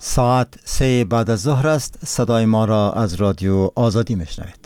ساعت 3 بعد از ظهر است. صدای ما را از رادیو آزادی میشنوید.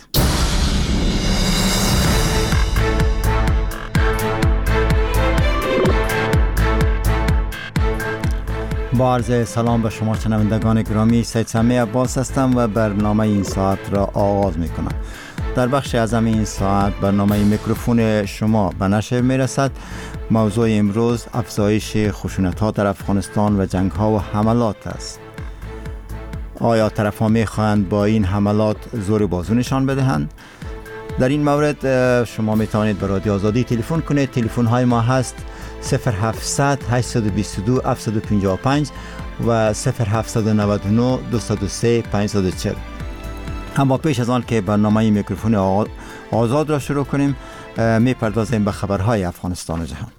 با عرض سلام به شما شنوندگان گرامی، سید سمی عباس هستم و برنامه این ساعت را آغاز میکنم. در بخش اعظم این ساعت برنامه میکروفون شما به نشر میرسد. موضوع امروز افزایش خشونت‌ها در افغانستان و جنگ‌ها و حملات است. آیا طرف‌ها می‌خواهند با این حملات زور بازو نشان بدهند؟ در این مورد شما می‌توانید به رادیو آزادی تلفن کنید. تلفن‌های ما هست 0700 822 755 و 0799 203 540. اما پیش از آن که برنامه میکروفون آزاد را شروع کنیم، می‌پردازیم به خبرهای افغانستان و جهان.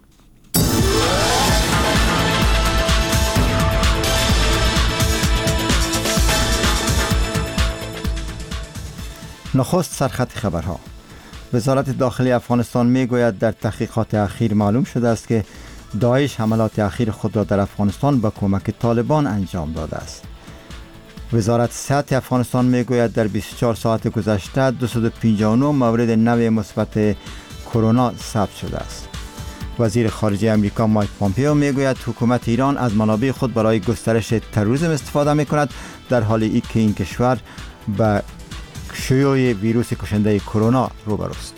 نخست سرخط خبرها. وزارت داخلی افغانستان میگوید در تحقیقات اخیر معلوم شده است که داعش حملات اخیر خود را در افغانستان با کمک طالبان انجام داده است. وزارت صحت افغانستان میگوید در 24 ساعت گذشته 259 مورد نو مثبت کرونا ثبت شده است. وزیر خارجه امریکا مایک پامپئو میگوید حکومت ایران از منابع خود برای گسترش تروریسم استفاده میکند، در حالی که این کشور به شیوع ویروس کشنده کرونا روبروست.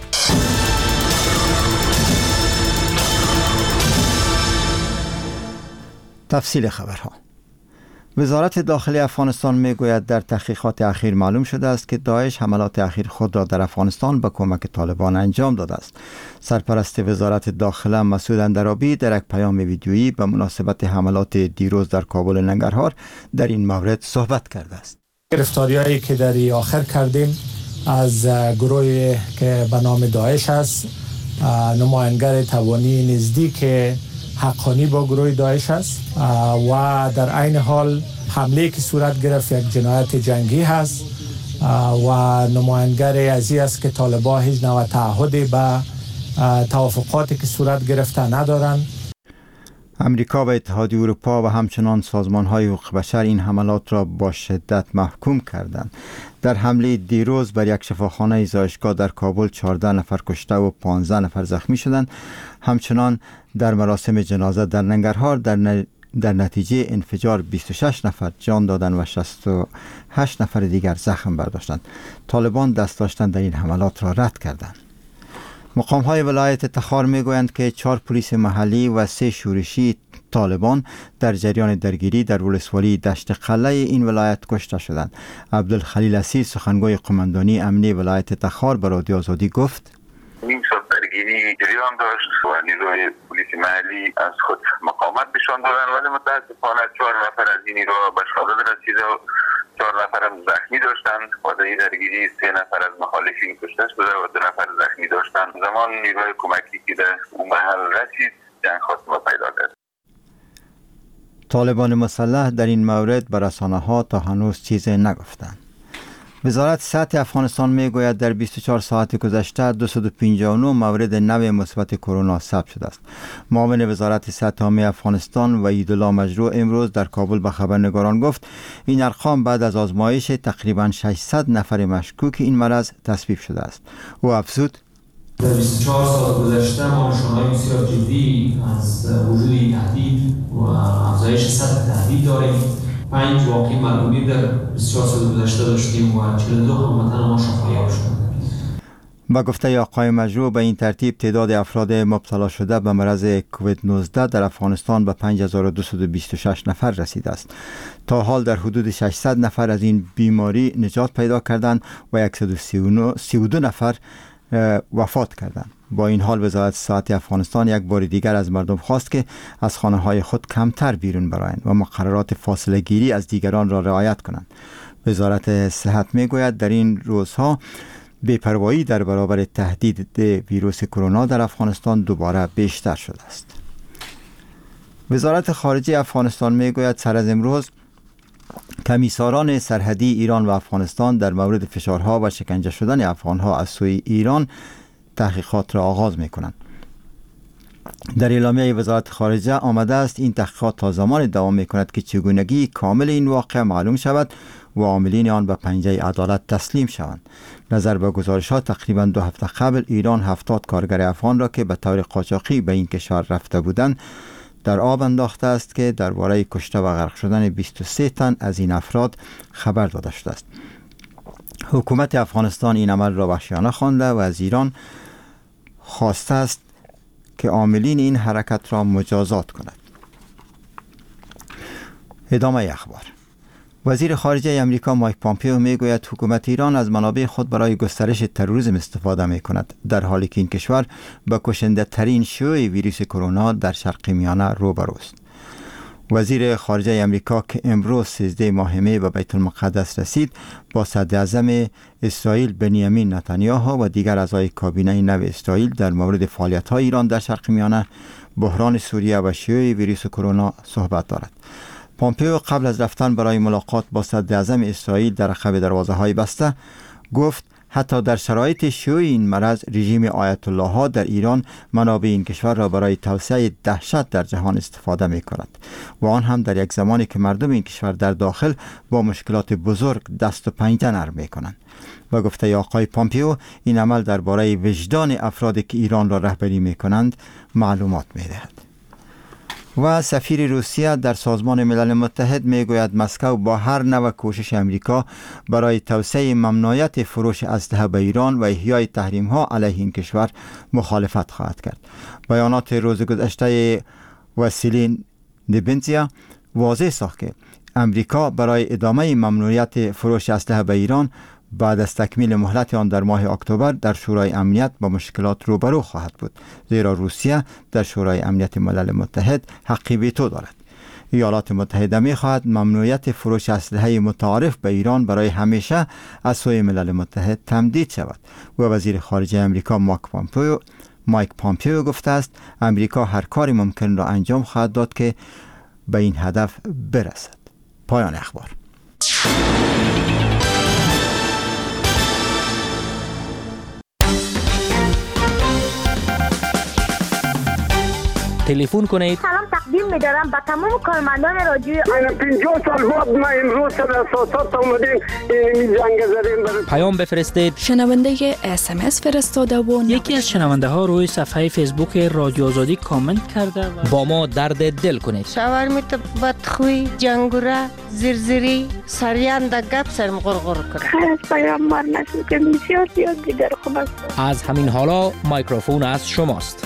تفصیل خبرها. وزارت داخلی افغانستان میگوید در تحقیقات اخیر معلوم شده است که داعش حملات اخیر خود را در افغانستان با کمک طالبان انجام داده است. سرپرست وزارت داخله مسعود اندرابی در یک پیام ویدیویی به مناسبت حملات دیروز در کابل و ننگرهار در این مورد صحبت کرده است. گرفتاری‌هایی که در آخر کردیم از گروهی که به نام داعش است، نماینگر توانی نزدیک حقانی با گروه داعش است و در عین حال حمله که صورت گرفت یک جنایت جنگی هست و نماینگر ازی است که طالبان هیچ نوع تعهدی به توافقاتی که صورت گرفته ندارند. امریکا و اتحادیه اروپا و همچنان سازمان‌های حقوق بشر این حملات را با شدت محکوم کردند. در حمله دیروز بر یک شفاخانه زایشگاه در کابل 14 نفر کشته و 15 نفر زخمی شدند. همچنان در مراسم جنازه در ننگرهار در نتیجه انفجار 26 نفر جان دادند و 68 نفر دیگر زخم برداشتند. طالبان دست داشتن در این حملات را رد کردند. مقام‌های ولایت تخار میگویند که 4 پلیس محلی و 3 شورشی طالبان در جریان درگیری در ولسوالی دشت قلعه این ولایت کشته شدند. عبدالخلیل اسیر سخنگوی قماندانی امنی ولایت تخار به رادیو آزادی گفت: نیم ساعت درگیری جریان داشت و نیروی پلیس محلی از خود مقاومت نشان دادند، ولی متاسفانه 4 نفر از این نیرو به شهادت رسیده و 4 نفر هم زخمی داشتند و در این درگیری 3 نفر از مخالفین کشته شده و 2 نفر زخمی داشتند. زمان نیروی کمکی که در اون محل رسید جنگ خاتمه پیدا کرد. طالبان مسلح در این مورد به رسانه‌ها تا هنوز چیزی نگفتند. وزارت صحت افغانستان میگوید در 24 ساعت گذشته 259 مورد نو مثبت کرونا ثبت شده است. معاون وزارت صحت عامه افغانستان وحیدالله مجروح امروز در کابل به خبرنگاران گفت این ارقام بعد از آزمایش تقریبا 600 نفر مشکوک این مرض تصویب شده است. او افزود: در 24 ساعت گذشته ما نشانه‌های بسیار جدی از وجود تهدید و افزایش سطح تهدید داریم. 5 واقعی معلولی در 24 ساعت گذشته داشتیم و 42 هموطن ما شفایاب شدند. با گفته آقای مجروح به این ترتیب تعداد افراد مبتلا شده به مرض کووید 19 در افغانستان به 5226 نفر رسیده است. تا حال در حدود 600 نفر از این بیماری نجات پیدا کردند و 132 نفر وفات کردند. با این حال وزارت صحت افغانستان یک بار دیگر از مردم خواست که از خانه‌های خود کمتر بیرون برایند و مقررات فاصله گیری از دیگران را رعایت کنند. وزارت صحت میگوید در این روزها بی‌پروایی در برابر تهدید ویروس کرونا در افغانستان دوباره بیشتر شده است. وزارت خارجه افغانستان میگوید سر از امروز کمیساران سرحدی ایران و افغانستان در مورد فشارها و شکنجه شدن افغانها از سوی ایران تحقیقات را آغاز می‌کنند. در اعلامیه وزارت خارجه آمده است این تحقیقات تا زمان دوام می‌کند که چگونگی کامل این واقعه معلوم شود و عاملین آن به پنجه عدالت تسلیم شوند. نظر به گزارش‌ها تقریباً 2 هفته قبل ایران 70 کارگر افغان را که به طور قاچاقی به این کشور رفته بودند در آب انداخته است که درباره کشته و غرق شدن 23 تن از این افراد خبر داده شده است. حکومت افغانستان این عمل را وحشیانه خوانده و از ایران خواسته است که عاملین این حرکت را مجازات کند. ادامه اخبار. وزیر خارجه امریکا مایک پامپیو میگوید حکومت ایران از منابع خود برای گسترش تروریسم استفاده می کند، در حالی که این کشور با کشنده ترین شیوع ویروس کرونا در شرق میانه روبروست. وزیر خارجه امریکا که امروز 13 ماه می به بیت المقدس رسید با صدر اعظم اسرائیل بنیامین نتانیاهو و دیگر اعضای کابینه نو اسرائیل در مورد فعالیت‌های ایران در شرق میانه، بحران سوریه و شیوع ویروس کرونا صحبت دارد. پامپیو قبل از رفتن برای ملاقات با صدر اعظم اسرائیل در عقب دروازه‌های بسته گفت حتی در شرایط شیوع این مرض رژیم آیت الله ها در ایران منابع این کشور را برای توسعه دهشت در جهان استفاده می کند و آن هم در یک زمانی که مردم این کشور در داخل با مشکلات بزرگ دست و پنجه نرم می کنند. و گفته آقای پامپیو این عمل درباره وجدان افرادی که ایران را رهبری می کنند معلومات می دهد. و سفیر روسیه در سازمان ملل متحد میگوید مسکو با هر نوع کوشش امریکا برای توسعه ممنوعیت فروش اسلحه به ایران و احیای تحریم ها علیه این کشور مخالفت خواهد کرد. بیانات روز گذشته واسیلی نبنزیا واضح ساخت که امریکا برای ادامه ممنوعیت فروش اسلحه به ایران بعد از تکمیل مهلت آن در ماه اکتبر در شورای امنیت با مشکلات روبرو خواهد بود، زیرا روسیه در شورای امنیت ملل متحد حق ویتو دارد. ایالات متحده می خواهد ممنوعیت فروش اسلحه متعارف به ایران برای همیشه از سوی ملل متحد تمدید شود و وزیر خارجه امریکا مایک پامپیو گفته است امریکا هر کاری ممکن را انجام خواهد داد که به این هدف برسد. پایان اخبار. تلفن کنید. سلام تقدیم می‌دارم به تمام کارمندان رادیو. 50 سال بعد ما امروز سر اساسات اومدیم این جنگ زدیم. پیام بفرستید. شنونده SMS فرستاده و یکی از شنونده ها روی صفحه فیسبوک رادیو آزادی کامنت کرده و با ما درد دل کنید. شاورمیت بدخوی، جنگوره، زرزری، سریان در گپ سرم غرغر کرد. خیلی پیامبر نشد که بسیار زیاد دیگر خوب است. از همین حالا میکروفون از شماست.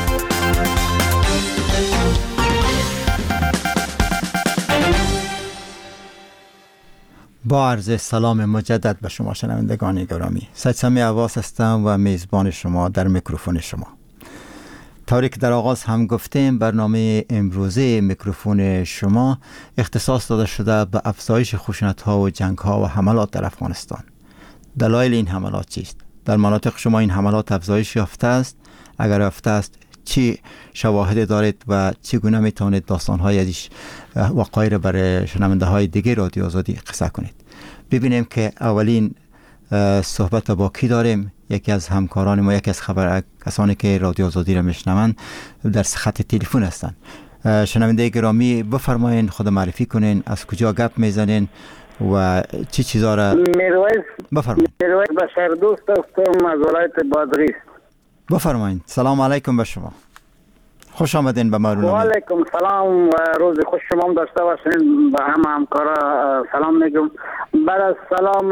با عرض سلام مجدد به شما شنوندگان گرامی، سید سمی عباس هستم و میزبان شما در میکروفون شما. طوری که در آغاز هم گفتیم برنامه امروزه میکروفون شما اختصاص داده شده به افزایش خشونت‌ها و جنگ‌ها و حملات در افغانستان. دلایل این حملات چیست؟ در مناطق شما این حملات افزایش یافته است؟ اگر یافته است چی شواهد دارید و چگونه میتونید داستان‌های ازش وقایع را برای شنونده های دیگه رادیو آزادی قصه کنید؟ ببینیم که اولین صحبت با کی داریم. یکی از همکاران ما، یکی از کسانی که رادیو آزادی را میشنوند در خط تلفن هستند. شنونده گرامی بفرمایید، خود معرفی کنین، از کجا گپ میزنین و چی چیزا را بفرمایید. میرویس بشر دوست هستم از ولایت بادغیس. بفرمایید. سلام علیکم به شما، خوش آمدین به ما. و علیکم سلام و روز خوش شما داشته باشین. به همه همکارا سلام میگم. بعد از سلام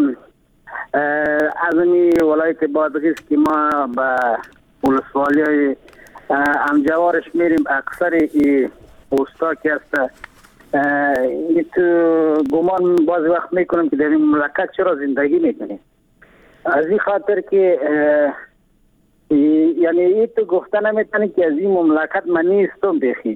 از این ولایت بادغیس که ما به ولسوالی همجوارش میریم، اکثر پوستا که هست تو گمان بعضی وقت میکنم که در این مملکت چرا زندگی میکنیم. از این خاطر که یعنی این تو گفته نمیتونی که از این مملکت من نیستم بخی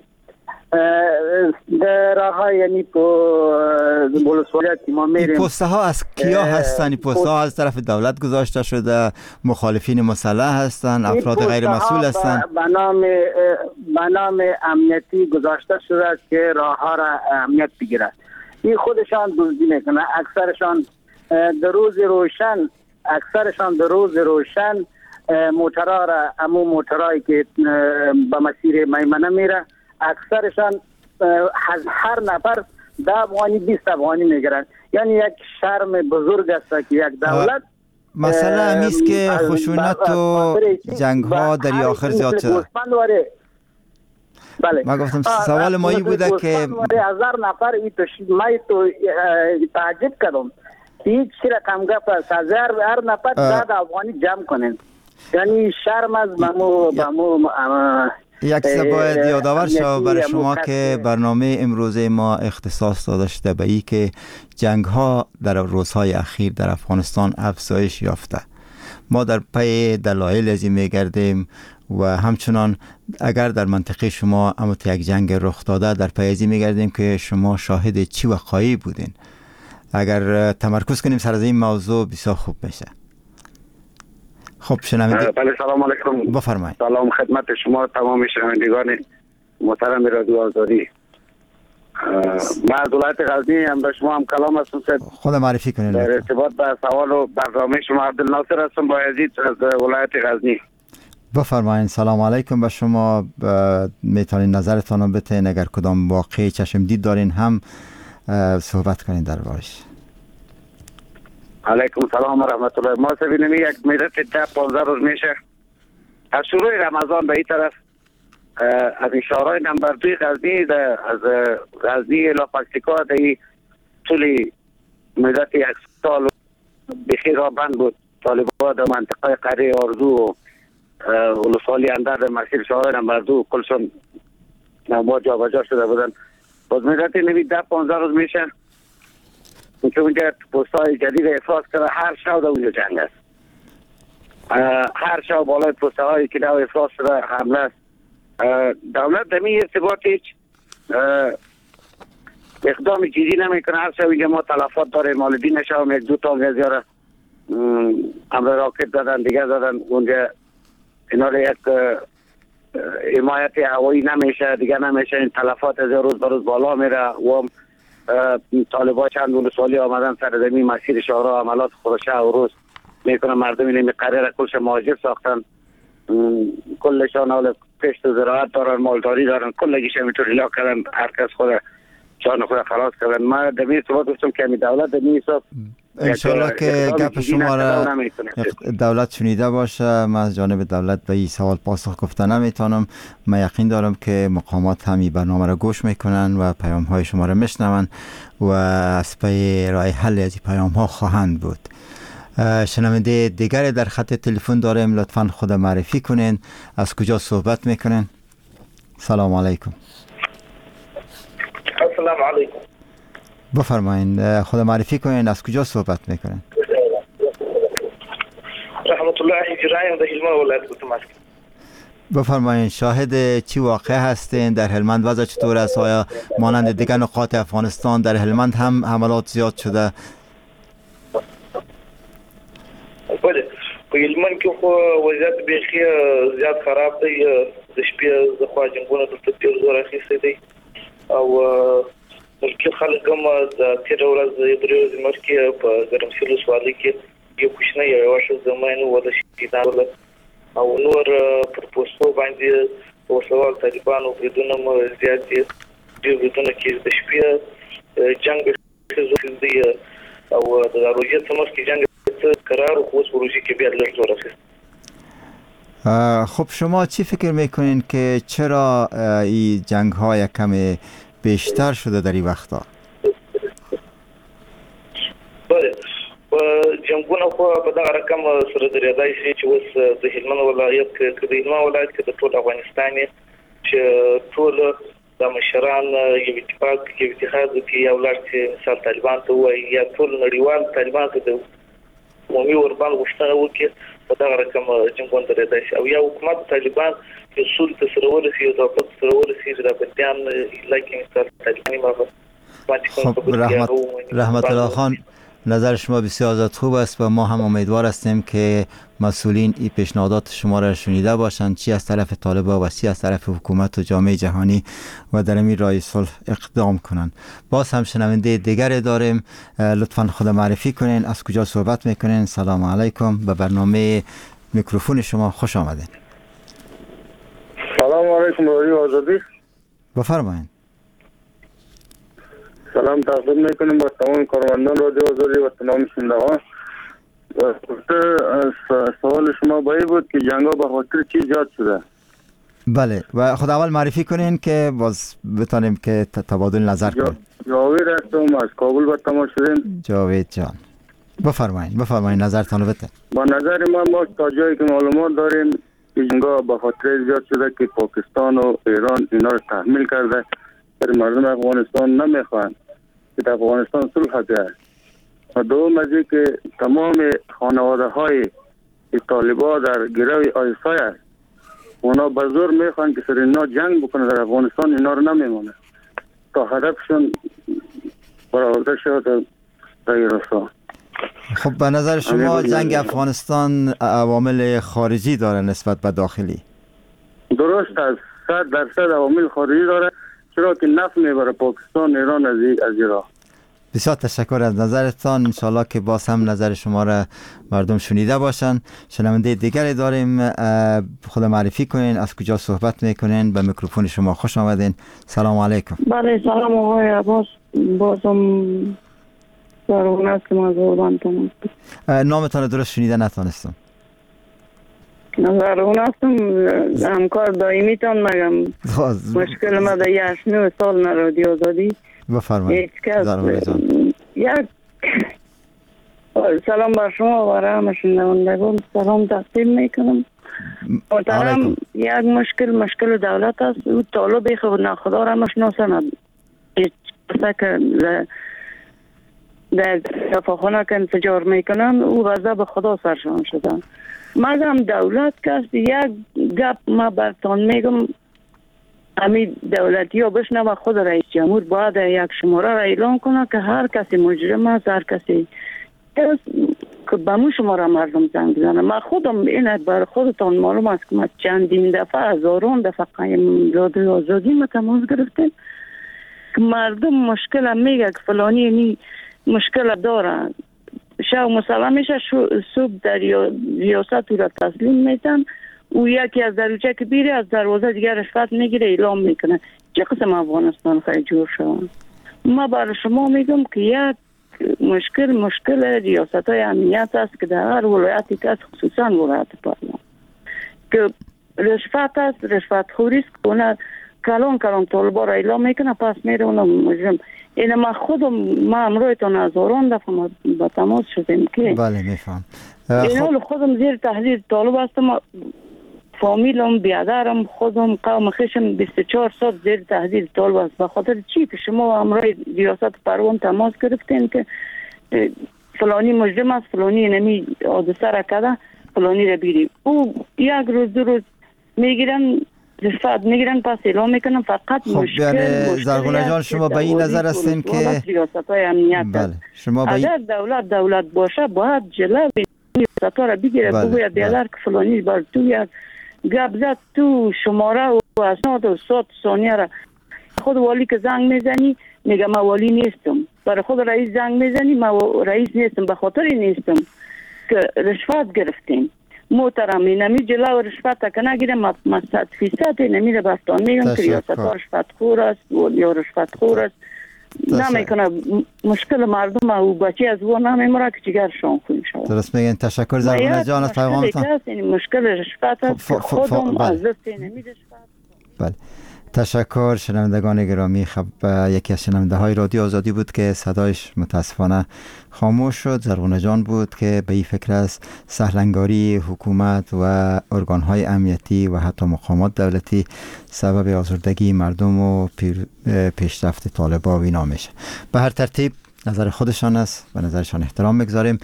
در آقا، یعنی بولسوالیت که ما میریم. پسته ها از کیا هستن؟ پسته ها از طرف دولت گذاشته شده، مخالفین مسلح هستن، افراد غیر مسئول هستن؟ به نام امنیتی گذاشته شده که راه ها را امنیت بگیرد. این خودشان دزدی میکنه. اکثرشان در روز روشن موترها را امو موترهایی که به مسیر میمنه میره اکثرشان هر نفر 10 افغانی 20 افغانی میگیرن. یعنی یک شرم بزرگ است که یک دولت مسئله همیست که خشونت و جنگ ها در آخر زیاد شده. بله. ما گفتم سوال مایی بوده که 1000 نفر من تو تعجب کردم هیچ رقم گفت است. هر نفر 10 افغانی جمع کنین. یعنی شرم از ممو یک چیز باید یادآور شد برای شما که برنامه امروز ما اختصاص داده شده به این که جنگ ها در روزهای اخیر در افغانستان افزایش یافته. ما در پی دلایل ازی میگردیم و همچنان اگر در منطقه شما اما یک جنگ رخ داده در پی ازی میگردیم که شما شاهد چی وقایعی بودین. اگر تمرکز کنیم سر از این موضوع بسیار خوب میشه. خب شنونده. بله سلام علیکم. بفرمایید. سلام خدمت شما تمام شنوندگان محترم رادیو آزادی. من از ولایت غزنی هم به شما هم کلام هستم. خود معرفی کنید. در ارتباط به سوال و برنامه شما عبدالناصر هستم با عزیز از ولایت غزنی. بفرمایید. سلام علیکم به شما. میتونین نظرتان رو بتین اگر کدام واقعی چشم دید دارین هم صحبت کنین در بارش. علیکم سلام و رحمت الله. ما سبینیم یک مدت 15 روز میشه از شروع رمضان به این طرف از این شهرهای نمبر 2 غزنی از غزنی الی پکتیکا در طول مدت 1 سال بخیر را بند بود. طالبان در منطقه قریه آرزو و ولسوالی اندر در مسیر شهرهای نمبر 2 کلشون نمبر جا بجا شده بودن. باز مدت نوی 10-15 روز میشه که اونجا پستای جدید افراز کرده. هر شب در اونجا جنگ است. هر شب بالای پستهایی که در افراز شده حمله است. دولت در این ارتباط هیچ اقدام جدی نمیکنه. هر شب اینجا ما تلفات داریم. والدین شب یک دو تا گزیاره امر راکت دادن دیگه دادن. اونجا اینا رو یک حمایت هوایی نمیشه دیگه نمیشه. این تلفات از روز به روز بالا میره و طالبان چند ولسوالی آمدن سر زمین مسیر شهرها عملات خودشه و روز میکنن. مردم اینه قراره کلش مهاجر ساختن. کلشان حال کشت و زراعت دارن مالداری دارن. کلگیش همینطور الا کردن. هر کس خود جان خود خلاص کردن. ما در این ثبات گفتم که همی دولت در این حساب انشالله که گپ شما را دولت شنیده باشه. من از جانب دولت به این سوال پاسخ گفته نمیتونم. من یقین دارم که مقامات هم این برنامه را گوش میکنن و پیام های شما را میشنون و از پی راه حل از این پیام ها خواهند بود. شنونده دیگری در خط تلفن داریم. لطفاً خود معرفی کنین. از کجا صحبت میکنین؟ سلام علیکم. السلام علیکم. بفرمایید. خود معرفی کنین. از کجا صحبت میکنین؟ رحمت الله جرایم در هلمند ولایت گوتماسک. بفرمایید. شاهد چی واقع هستین؟ در هلمند وضع چطور است؟ آیا مانند دیگر نقاط افغانستان در هلمند هم حملات زیاد شده؟ بله په هلمند کې خو وضعیت بیخي زیات خراب دی. د شپې د خوا جنګونه دلته ډېر زور اخیستی دی او ملکي خلک هم د تېره ورځ د درې ورځې مخکې په ګرمسیر ولسوالۍ کې یو کوچنی یوه ښځه ماینو وده شهیدان او نور پر پوستو باندې وسوال طالبانو بریدونه هم زیات دي. ډېر بریدونه کې د شپې جنګ دی او د روژې څخه مخکې جنګ قرار خوش بروجی که بیاد لرز زور است. خب شما چی فکر میکنین که چرا این جنگ های کم بیشتر شده در این وقتا؟ بله جنگونه خو په دغه رقم سره درېدای شي چې اوس د هلمند ولایت کې د هلمند ولایت کې د ټول افغانستان چې ټول د مشران یو اتفاق کې اتحاد کې یو لړ چې مثال طالبان ته وایي یا ټول نړیوال طالبان ته د عمومي وربان غوښتنه وکړي په دغه رقم جنګونه درېدای شي او یا حکومت طالبان اصول ته سره ورسي او د خپل سره ورسي د بدیان لکه مثال طالبانی مابه. خب رحمت الله خان، نظر شما بسیار خوب است و ما هم امیدوار هستیم که مسئولین این پیشنهادات شما را شنیده باشند، چی از طرف طالبان و چی از طرف حکومت و جامعه جهانی، و در این راه صلح اقدام کنند. باز هم شنونده دیگری داریم، لطفاً خود معرفی کنین، از کجا صحبت میکنین؟ سلام علیکم. به برنامه میکروفون شما، خوش آمدین. سلام علیکم رادیو آزادی. بفرمایید. سلام تقدیم میکنیم با تمام کارمندان رادیو آزادی و تمام شنوندگان. سوال شما باید بود که جنگا به خاطر چی ایجاد شده؟ بله و خود اول معرفی کنین که باز بتانیم که تبادل نظر کنیم. جاوید هستم از کابل به تماس شدیم. جاوید جان بفرمایید نظرتان رو بده. با نظر ما تا جایی که معلومات داریم جنگا به خاطر ایجاد شده که پاکستان و ایران اینا رو تحمیل کرده در مردم افغانستان نمیخوان که در افغانستان صلح بیاید. و دوم از این که تمام خانواده های طالبان در گروه آیسای است، اونا به زور میخوان که سر اینا جنگ بکنه در افغانستان، اینا رو نمیمونه تا هدفشون برآورده شد در ایران. خب به نظر شما جنگ افغانستان عوامل خارجی داره نسبت به داخلی؟ درست است، 100% عوامل خارجی داره، چرا که نفع میبره پاکستان ایران از ایران. بسیار تشکر از نظرتان. انشالله که باز هم نظر شما را مردم شنیده باشن. شنونده دیگری داریم، خود معرفی کنین، از کجا صحبت میکنین؟ به میکروفون شما خوش آمدین. سلام علیکم. بله سلام آقای عباس، بازم زرغونه هستم از اردن تماس. نامتان درست شنیده نتانستم. زرغونه هستم، همکار دائمی تان مگم. مشکل ما در 8-9 سال رادیو آزادی. بفرمایید. یک سلام بر شما و همه شنوندگان سلام تقدیم میکنم. محترم، یک مشکل دولت است. او طالب خود ناخدا را مشناسند که در شفاخانه که انفجار میکنن او غضب خدا سرشان شدن. مگم دولت کست یک گپ ما برتان میگم، همین دولتی ها بشنه و خود رئیس جمهور باید یک شماره را اعلان کنه که هر کسی مجرم است، هر کسی که به مو شماره مردم زنگ بزنه. من خودم این بر خودتان معلوم است که ما چندین دفعه هزاران دفعه قایم رادیو آزادی ما تماس گرفتیم که مردم مشکل هم میگه که فلانی نی مشکل داره، شو مسلم میشه، صبح در ریاست او را تسلیم میتن، او یکی از دروچه که بیره از دروازه دیگر رشوت میگیره اعلام میکنه. چه قسم افغانستان خیلی جور شد؟ ما برای شما میگم که یک مشکل ریاست های امنیت است که در هر ولایتی که خصوصا ولایت پارلمان که رشوت است، رشوت خوری است که اونا کلان طالبا را اعلام میکنه، پس میره اونا مجرم. این ما خودم امرویتان هزاران دفعه با تماس شدیم که بله میفهم. این خودم زیر تحلیل طالب هستم، فامیلم بیادرم خودم قوم خشم 24 سال زیر تحلیل طالب است. به خاطر چی که شما امروی ریاست پروان تماس گرفتین که فلانی مجرم است، فلانی نمی حادثه را کرده، فلانی را بیریم. او یک روز دو روز میگیرن رشوت میگیرن، پس اعلام میکنن. فقط خب یعنی زرغونه جان شما به این نظر هستین که ریاست های امنیت بله شما اگر دولت باشه باید جلو ریاست ها را بگیره، بگوید بیادر که فلانی بر تو یک گپ زد، تو شماره و اسناد و 100 ثانیه را خود والی که زنگ میزنی میگه ما والی نیستم، برای خود رئیس زنگ میزنی ما رئیس نیستم، به خاطر نیستم که رشوت گرفتیم. محترم نمی جلو رشوت که نگیره، ما 100% نمیره بستان میگم که ریاست ها رشوت خور است یا رشوت خور است، نمیکنه مشکل مردم و بچه از او نمیمره که جگر شان خون شود. درست میگن. تشکر زرغونه جان از پیغامتان. مشکل رشوت است که خودم از دست نمیده رشوت. بله تشکر. شنوندگان گرامی، خب یکی از شنونده های رادیو آزادی بود که صدایش متاسفانه خاموش شد. زرغونه جان بود که به این فکر است سهلنگاری حکومت و ارگان های امنیتی و حتی مقامات دولتی سبب آزردگی مردم و پیشرفت طالبان و اینا میشه. به هر ترتیب نظر خودشان است و نظرشان احترام میگذاریم.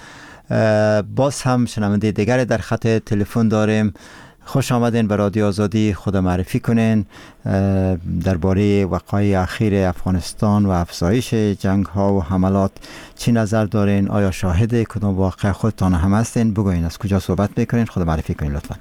باز هم شنونده دیگری در خط تلفن داریم. خوش آمدین به رادیو آزادی، خود معرفی کنین، درباره وقایع اخیر افغانستان و افزایش جنگ ها و حملات چی نظر دارین؟ آیا شاهد کدام واقع خودتان هم هستین؟ بگوین از کجا صحبت میکنین، خود معرفی کنین لطفا.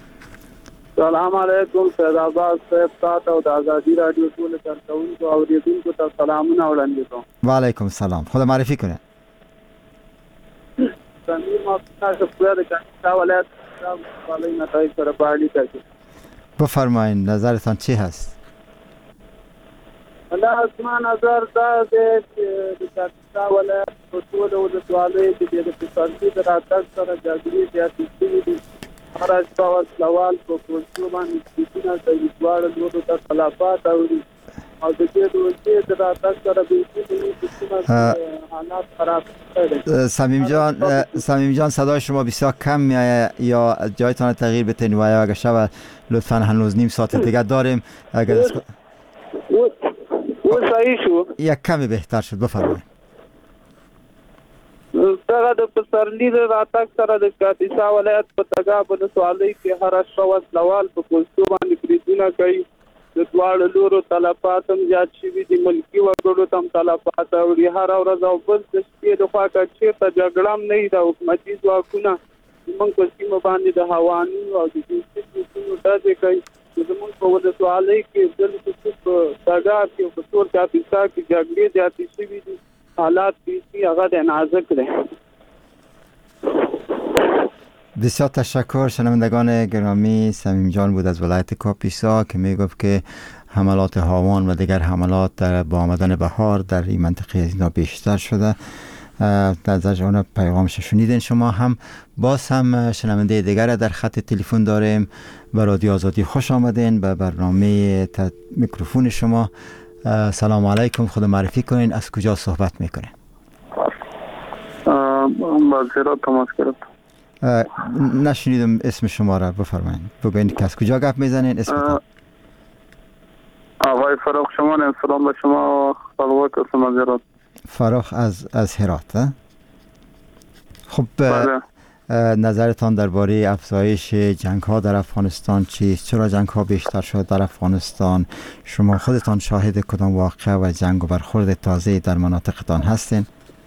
سلام علیکم، سید عباس صاحب تاسو د آزادی رادیو ټول کارکونکو او اوریدونکو ته سلامونه وړاندې کوم. و علیکم السلام. خود معرفي کنین. زمین ما تاسو په اړه د ولایت بالای نتایج سره بالی داشت. بفرمایید نظرتان چی هست؟ الله اسمان نظر دا دې چې د کاپیسا ولایت په ټولو ولسوالیو کې د اقتصادي د راتګ سره جګړې زیاتې شوې دي. هر ډول سوال په پوښتنه باندې کیږي چې دواړه لورو ته خلافات اوري او د دې دوی د راتګ سره به د حالات خراب شي. صمیم جان صدای شما بسیار کم میاد یا جایتان تغییر بدین و اگر شب لطفا هنوز نیم ساعت دیگه داریم اگر صحیح شو یک کمی بهتر شد بفرمایید. دغه د پسرلی راتګ سره د کاپیسا ولایت په تګاب ولسوالۍ کې هر څو سوال په پوښتنه باندې بریدونه کوي. د دواړو لورو تلفات هم زیات شوي دي. ملکي وګړو ته هم تلفات اوري هر ورځ او بل د شپې د خوا که چېرته جګړه هم نه وي د حکومتي ځواکونه زموږ په سیمه باندې د هواني او د جنسي ځواکونو ډزې کوي. زموږ په ولسوالۍ کې بالخصوص په تګاب کې او په ټول کاپیسا کې جګړې زیاتې شوي دي. حالات بیخی هغه د نازک دی. بسیار تشکر. شنوندگان گرامی، صمیم جان بود از ولایت کاپیسا که میگفت که حملات هاوان و دیگر حملات با آمدن بهار در این منطقه اینا بیشتر شده. در جان پیغامش شنیدین. شما هم باز هم شنونده دیگر در خط تلفن داریم. به رادیو آزادی خوش آمدین به برنامه میکروفون شما. سلام علیکم، خود معرفی کنین، از کجا صحبت میکنین؟ بازیرات تماس گرفت. نشنیدم اسم شما را، بفرمایید بگوین که از کجا گپ میزنین اسمتون. آقای فراخ شما نه. سلام به شما خلوات اسم مزیرات. فراخ از هرات. خب نظرتان درباره افزایش جنگ ها در افغانستان چیست؟ چرا جنگ ها بیشتر شد در افغانستان؟ شما خودتان شاهد کدام واقعه و جنگ و برخورد تازه در مناطقتان هستین؟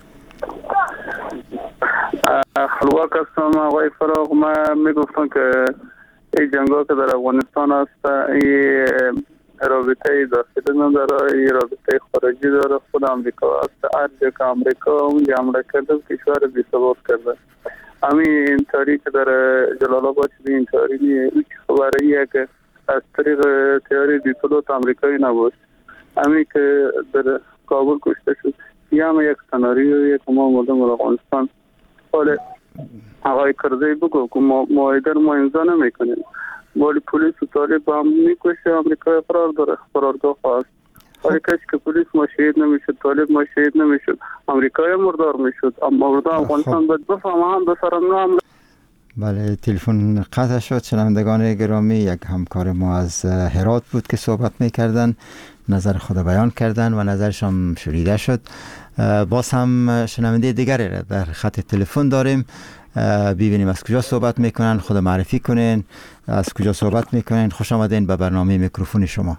خلوات هستم آقای فراغ. من میگفتم که این جنگ ها که در افغانستان هست این رابطه داخلی نداره، این رابطه خارجی داره. خود امریکا هست. هر جا که امریکا اونجا حمله کرده کشور بی ثبات کرده. همین تاریخ در جلال آباد شده. این تاریخ خبریه که از طریق تیاری بیپلوت امریکایی نبود. همین که در کابل کشته شد. یه همه یک سناریویه که ما مردم افغانستان حالا آقای کرزی بگو که معایده ما امضا نمیکنیم، ولی پلیس و طالب هم میکشه. امریکا فرارگاه هست. ولی کسی که پلیس ما شهید نمیشد، طالب ما شهید نمیشد، امریکایی مردار میشد. اما مردار افغانستان باید بفهمن به سرانجام. بله، تلفن قطع شد. شنوندگان گرامی، یک همکار ما از هرات بود که صحبت میکردن، نظر خود بیان کردن و نظرشان شنیده شد. باز هم شنونده دیگری را در خط تلفن داریم. ببینیم از کجا صحبت میکنن، خود معرفی کنین، از کجا صحبت میکنین. خوش آمدین به برنامه میکروفون شما.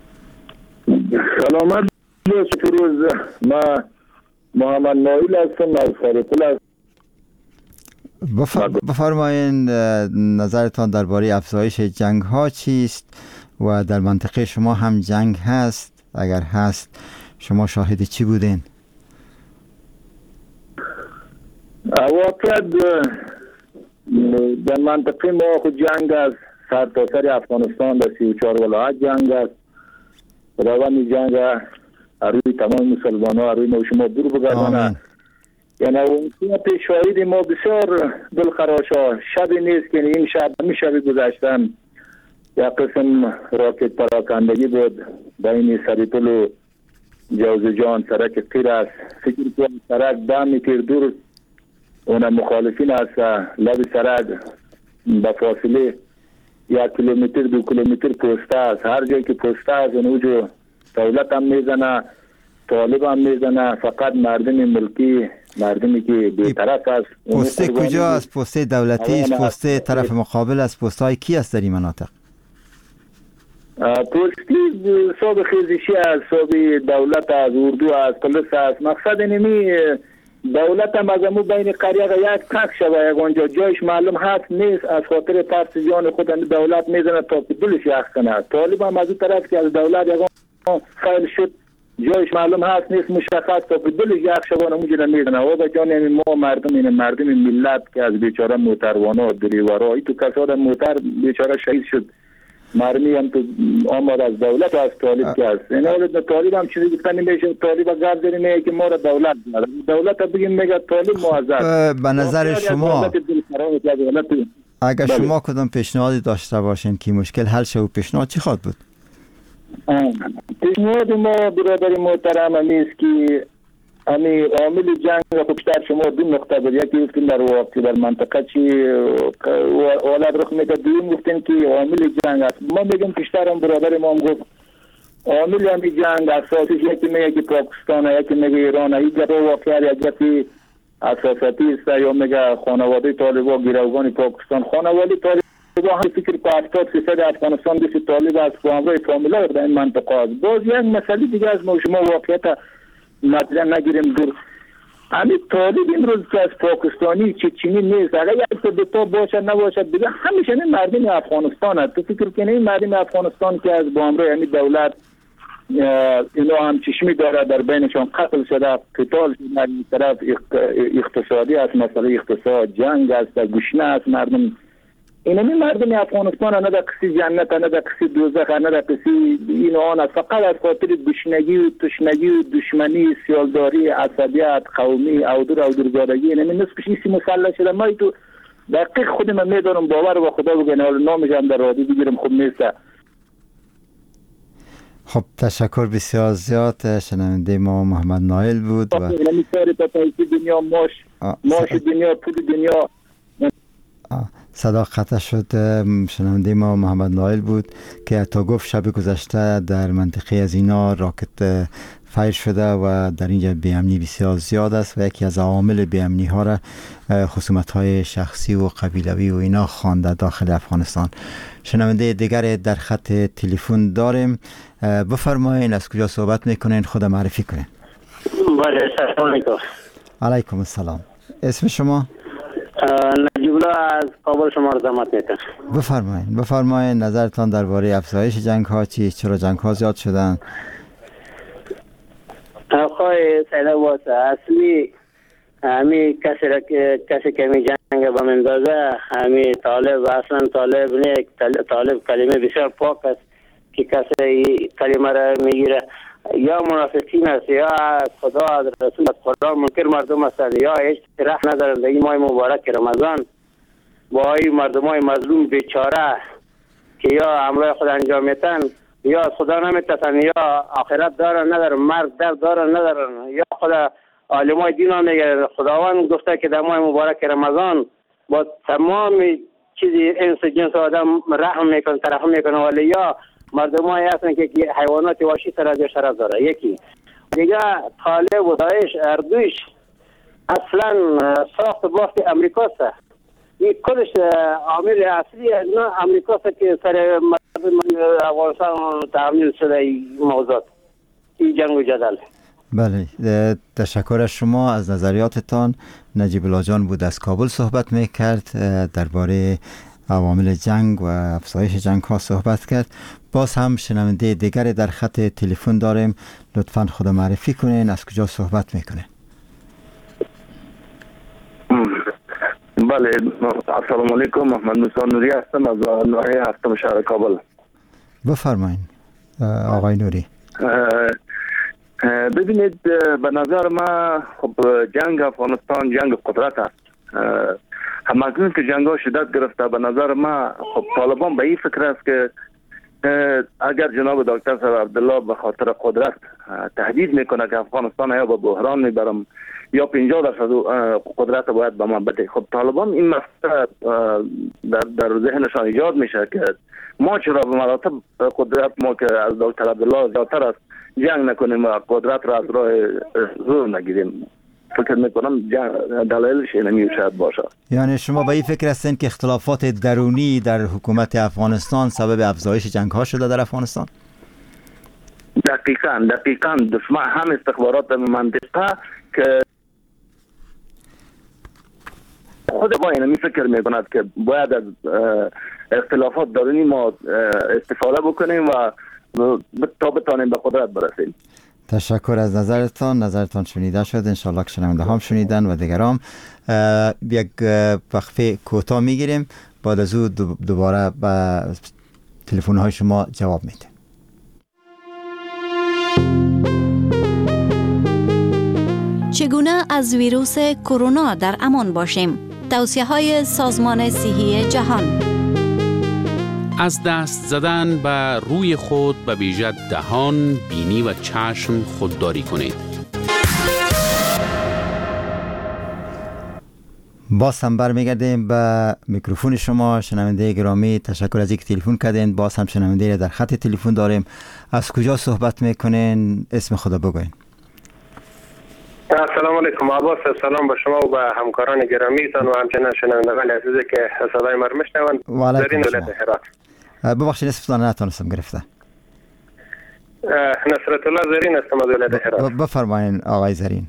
سلامت روز. ما محمد نایل هستم از خارقل. بفرمایین نظرتان درباره افزایش جنگ ها چیست و در منطقه شما هم جنگ هست؟ اگر هست شما شاهد چی بودین؟ واقعا در منطقه ما خود جنگ است. سر تا سر افغانستان در 34 ولایت جنگ است. روان جنگ روی تمام مسلمان ها روی ما شما دور بگردانه. یعنی اون پیشواهی ما بسیار دلخراش ها. شبی نیست که این شب همیشه گذشتن یک قسم راکت پراکندگی بود بین سریپل و جوزجان. سرک قیر است. فکر کنم سرک 10 متر دور اون مخالفین است. لب سرک به فاصله 1 کیلومتر 2 کیلومتر پوسته است. هر جایی که پوسته است اونجا دولت هم میزنه، طالب هم میزنه. فقط مردم ملکی، مردمی که بی‌طرف است. پوسته کجا است؟ پوسته دولتی است؟ پوسته طرف مقابل است؟ پوسته های کی است در این مناطق؟ پوستی صوب خیزشی است، صوب دولت است، اردو است، پلیس است. مقصد اینمی دولت هم از امو بین قریه یک تک شوه. اونجا جایش معلوم هست نیست، از خاطر ترس جان خود دولت میزنه تا دلش یخ کنه. طالب هم از اون طرف که از دولت یکان فایل شد جایش معلوم هست نیست مشخص تا به دل یک شبانه اونجا نمیدنه و به جان ما مردم ملت که از بیچاره موتروانا دریورا ای تو کساد موتر بیچاره شهید شد مرمی هم تو آماد از دولت و از طالب که هست این حالت طالب هم چیزی گفتن نمیشه طالب گرد داریم میگه که ما را دولت بگیم میگه طالب معذر به نظر شما اگر شما کدام پیشنهادی داشته باشین که مشکل حل شه و پیشنهاد چی خواهد بود؟ پیشنهاد ما برادر محترم همیست که همی عامل جنگ را بیشتر شما دو نقطه بود یکی گفتیم در واقع در منطقه چی حالت رخ میده دویم گفتیم که عامل جنگ است ما میگم بیشتر هم برادر ما هم گفت عامل همی جنگ اساسیش یکی میگه که پاکستان یکی میگه ایران هیچ جبه واقعی یک جبه اساساتی است یا میگه خانواده طالبا گیروگان پاکستان خانواده طالبا هم فکر که 70% افغانستان دیست طالب است و همراه فامیلا در این منطقه است باز یک مسئله دیگه از ما شما واقعیت مطرح نگیریم دور همین طالب امروز که از پاکستانی چینی نیست اگر یک دوتا باشد نباشد دیگه همیشه این مردم افغانستان است تو فکر کنی این مردم افغانستان که از با همراه همین دولت اینا هم چشمی داره در بینشان قتل شده قتال شده این طرف اقتصادی است مسئله اقتصاد جنگ است گشنه است مردم این مردم افغانستان نه در کسی جنت نه در کسی دوزخ نه در کسی این آن است فقط از خاطر گشنگی و تشنگی و دشمنی سیالداری عصبیت قومی اودرزادگی این نصفش ایسی مسلح شده ما تو دقیق خودم میدارم باور و خدا بگن حال نامش هم در رادیو بگیرم خوب نیست. خب تشکر بسیار زیاد شنونده ما محمد نایل بود و دنیا ماش دنیا پول دنیا صدا قطع شد. شنونده ما محمد نایل بود که تا گفت شب گذشته در منطقه از اینا راکت فایر شده و در اینجا بیامنی بسیار زیاد است و یکی از عوامل بیامنی ها را خصومت های شخصی و قبیلوی و اینا خوانده داخل افغانستان. شنونده دیگر در خط تلفن داریم. بفرمایید از کجا صحبت میکنین خود معرفی کنین. بله سلام علیکم. علیکم السلام. اسم شما؟ نجیب الله از کابل شما را خدمت میکنم. بفرمایید نظرتان درباره افزایش جنگ ها چی؟ چرا جنگ ها زیاد شدن؟ آقای سیده واسه اصلی همی کسی که همی جنگ با مندازه همی طالب اصلا طالب نه طالب کلمه بسیار پاک است که کسی کلمه را میگیره یا منافقین است یا خدا از رسول خدا منکر مردم هستند یا هیچ رحم ندارند در این ماه مبارک رمضان با این مردم های مظلوم بیچاره که یا عمل خود انجام میتن یا از خدا نمیتسن یا آخرت دارن ندارن مرد درد دارن ندارن یا خدا علمای دین هم نگرن. خداوند گفته که در ماه مبارک رمضان با تمام چیزی انس جنس آدم رحم میکنه ترحم میکنه ولی یا مردم های هستن که حیوانات وحشی سر ازش طرف داره. یکی دیگه طالب و داعش اردویش اصلا ساخت بافت امریکاست. این کلش عامل اصلی نه امریکاست که سر افغانستان تعمیل شده این موضوع این جنگ و جدل. بله تشکر از شما از نظریاتتان. نجیب الله جان بود از کابل صحبت میکرد درباره عوامل جنگ و افزایش جنگ ها صحبت کرد. باز هم شنونده دیگری در خط تلفن داریم. لطفاً خود معرفی کنین از کجا صحبت میکنین. بله السلام علیکم محمد موسی نوری هستم از ناحیه هفتم شهر کابل. بفرمایید آقای نوری. ببینید به نظر ما خب جنگ افغانستان جنگ قدرت است. همکنون که جنگ ها شدت گرفته به نظر ما خب طالبان به این فکر است که اگر جناب دکتر صاحب عبدالله به خاطر قدرت تهدید میکنه که افغانستان یا به بحران میبرم یا 50% قدرت باید به من بده. خب طالبان این مسئله در ذهنشان ایجاد میشه که ما چرا به مراتب قدرت ما که از دکتر عبدالله زیادتر است جنگ نکنیم و قدرت را از راه زور نگیریم. فکر میکنم دلایلش اینمی شاید باشه. یعنی شما به این فکر هستین که اختلافات درونی در حکومت افغانستان سبب افزایش جنگ ها شده در افغانستان؟ دقیقاً دشمن هم استخبارات منطقه که خود با اینمی فکر میکند که باید از اختلافات درونی ما استفاده بکنیم و تا بتانیم به قدرت برسیم. تشکر از نظرتان شنیده شد. انشالله که شنونده هم شنیدن و دیگرام. یک وقفه کوتاه میگیریم، بعد از او دوباره به تلفن های شما جواب میدیم. چگونه از ویروس کرونا در امان باشیم؟ توصیه های سازمان صحی جهان. از دست زدن به روی خود به ویژه دهان، بینی و چشم خودداری کنید. باز هم برمیگردیم به میکروفون شما شنونده گرامی. تشکر از اینکه تلفن کردین. باز هم شنونده در خط تلفن داریم. از کجا صحبت میکنین؟ اسم خدا بگوین. السلام علیکم عباس. سلام به شما و به همکاران گرامیتان و همچنین شنوندگان عزیزی که صدای ما رو میشنوند. در این ولایت هرات. ببخشید اسمتان نتونستم گرفته. نصرت الله زرین هستم از ولایت هرات. بفرمایید آقای زرین.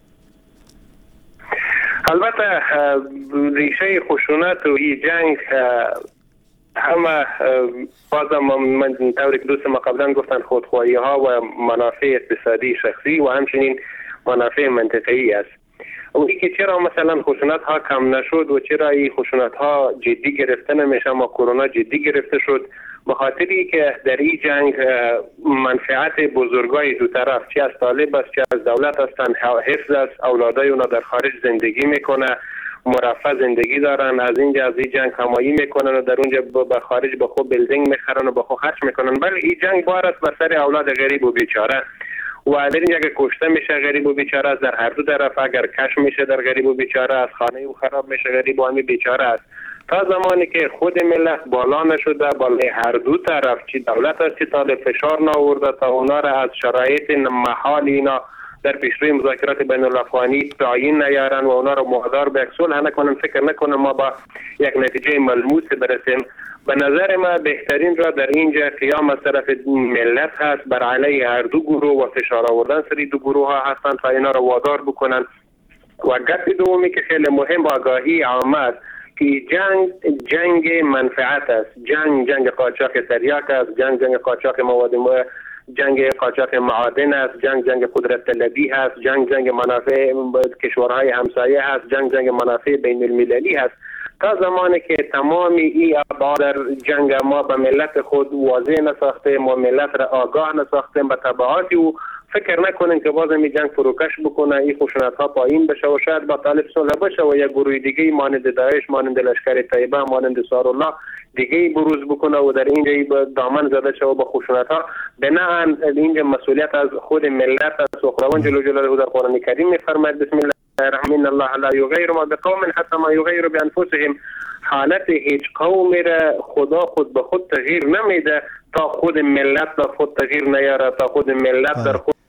البته ریشه خشونت و این جنگ همه بازم من طوری که دوست ما قبلا گفتن خودخواهی ها و منافع اقتصادی شخصی و همچنین منافع منطقه‌ای است. و اینکه چرا مثلا خشونت ها کم نشد و چرا این خشونت ها جدی گرفته نمیشه، ما کرونا جدی گرفته شد، به خاطری که در این جنگ منفعت بزرگای دو طرف، چه از طالب است چه از دولت هستند، حفظ است. اولادای اونا در خارج زندگی میکنه، مرفه زندگی دارن، از اینجا از این جنگ کمایی میکنن و در اونجا به خارج به خود بیلدینگ میخرن و به خود خرج میکنن. ولی این جنگ بار است بر سر اولاد غریب و بیچاره و در اینجا که کشته میشه غریب و بیچاره است در هر دو طرف. اگر کش میشه در غریب و بیچاره است، خانه او خراب میشه غریب و همی بیچاره است. تا زمانی که خود ملت بالا نشده بالای هر دو طرف، چی دولت است چی طالب، فشار نآورده تا اونا را از شرایط محال اینا در پیشروی مذاکرات بین الافغانی تعیین نیارن و اونا رو محضر به صلح نکنن، فکر نکنن ما با یک نتیجه ملموس برسیم. به نظر ما بهترین را در اینجا قیام از طرف ملت هست بر علیه هر دو گروه و فشار آوردن سری دو گروه ها هستند تا اینا رو وادار بکنن. و گپ دومی که خیلی مهم آگاهی عامه است که جنگ منفعت است. جنگ قاچاق تریاک است، جنگ قاچاق مواد جنگ قاچاق معادن است، جنگ قدرت طلبی هست، جنگ منافع کشورهای همسایه هست، جنگ منافع بین المللی هست. تا زمانی که تمام این ابعاد در جنگ ما به ملت خود واضح نساخته، ما ملت را آگاه نساختیم به تبعاتی و فکر نکنیم که باز این جنگ فروکش بکنه، این خشونت ها پایین بشه و شاید با طالب صلح بشه و یک گروه دیگه مانند داعش، مانند لشکر طیبه، مانند سارالله دیگه بروز بکنه و در اینجا دامن زده شه و با خشونت ها. بناهن اینجا مسئولیت از خود ملت است و خداوند جل جلاله در قرآن کریم میفرماید بسم الله الرحمن الله لا یغیر ما بقوم حتی ما یغیر بانفسهم. حالت هیچ قوم را خدا خود به خود تغییر نمیده تا خود ملت در خود تغییر نیاره، تا خود ملت در خود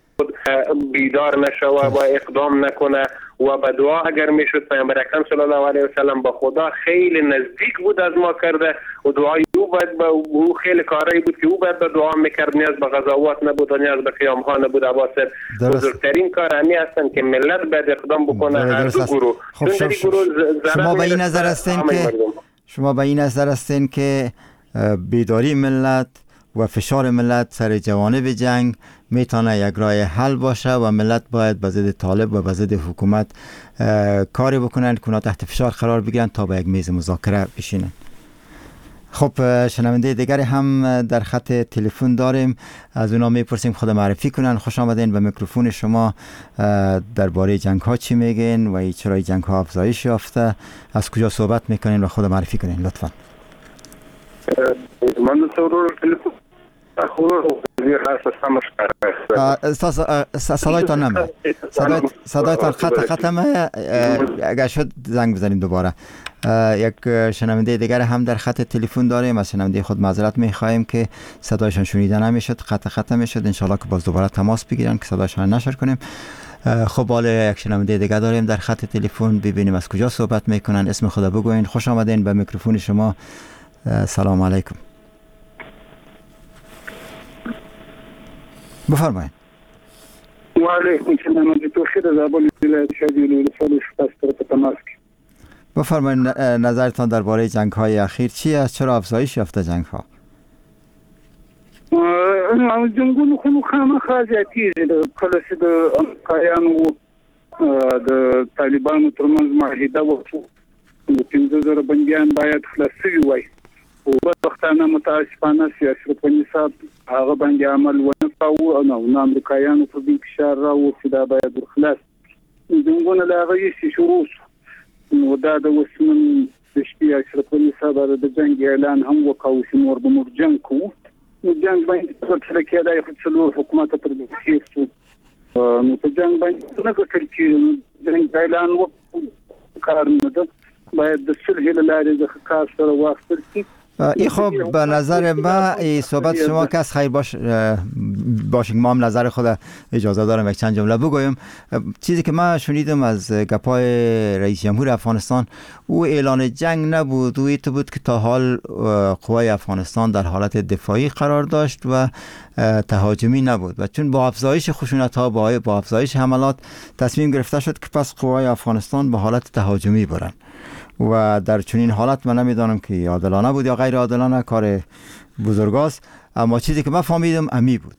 بیدار نشه و اقدام نکنه. و به دعا اگر میشد پیامبر اکرم صلی الله علیه و سلم با خدا خیلی نزدیک بود از ما کرده و دعای او باید به او خیلی کاری بود که او باید به دعا میکرد، نیاز به غزوات نبود و نیاز به قیام ها نبود. عباسر بزرگترین کار همی هستن که ملت باید اقدام بکنه هر دو گروه. شما به این نظر هستین که بیداری ملت و فشار ملت سر جوانب جنگ میتونه یک راه حل باشه و ملت باید به ضد طالب و به ضد حکومت کاری بکنن که اونا تحت فشار قرار بگیرن تا به یک میز مذاکره بشینن. خب شنونده دیگری هم در خط تلفن داریم، از اونا میپرسیم خود معرفی کنن. خوش آمدین به میکروفون شما. درباره جنگ ها چی میگین و چرا جنگ ها افزایش یافته؟ از کجا صحبت میکنین و خود معرفی کنین لطفا. من تلفن صدایتان نمیاد، صدایتان ختمه. اگر شد زنگ بزنیم دوباره. یک شنونده دیگر هم در خط تلفن داریم، از شنونده خود معذرت میخواهیم که صدایشان شنیده نمیشد، خط میشد. انشالله که باز دوباره تماس بگیرن که صدایشان نشر کنیم. خب حالا یک شنونده دیگر داریم در خط تلفن، ببینیم از کجا صحبت میکنن، اسم خدا بگوین. خوش آمدین به میکروفون شما. سلام علیکم. بفرمایید. و علیکم السلام. من توفیق زبان ولایت شهید سالش پاستر تماس. بفرمایید نظرتان درباره جنگ های اخیر چی است؟ چرا افزایش یافته جنگ ها؟ جنگونو خو خامخا زیاتېږي د کله چې د امریکایانو د طالبانو ترمنځ معاهده وکړه د 15,000 بندیان باید خلاص شوي وای او بدبختانه متاسفانه سیاسي نصاب هغه باندې عمل ونه کاوه او نو امریکایانو په دې فشار راوړ چې دا باید خلاص جنگونه لا غوي شروع نو دا د وسمن د شپې اشرف نصاب د جنگ اعلان هم وکاو چې نور به جنگ کوو نو جنگ باندې څه کېدای خو څلور حکومت تر دې کېستو نو په جنگ باندې نه کړی چې جنگ اعلان وکړ نو دا باید د صلح له لارې د کار سره واخیستل شي. این خب به نظر ما صحبت شما که از خیر باشین ما هم نظر خود اجازه دارم یک چند جمله بگویم. چیزی که من شنیدم از گپای رئیس جمهور افغانستان او اعلان جنگ نبود، او ایت بود که تا حال قوای افغانستان در حالت دفاعی قرار داشت و تهاجمی نبود و چون با افزایش خشونت ها با افزایش حملات تصمیم گرفته شد که پس قوای افغانستان به حالت تهاجمی برن و در چنین حالت من نمیدانم که عادلانه بود یا غیر عادلانه، کار بزرگاست، اما چیزی که من فهمیدم امی بود.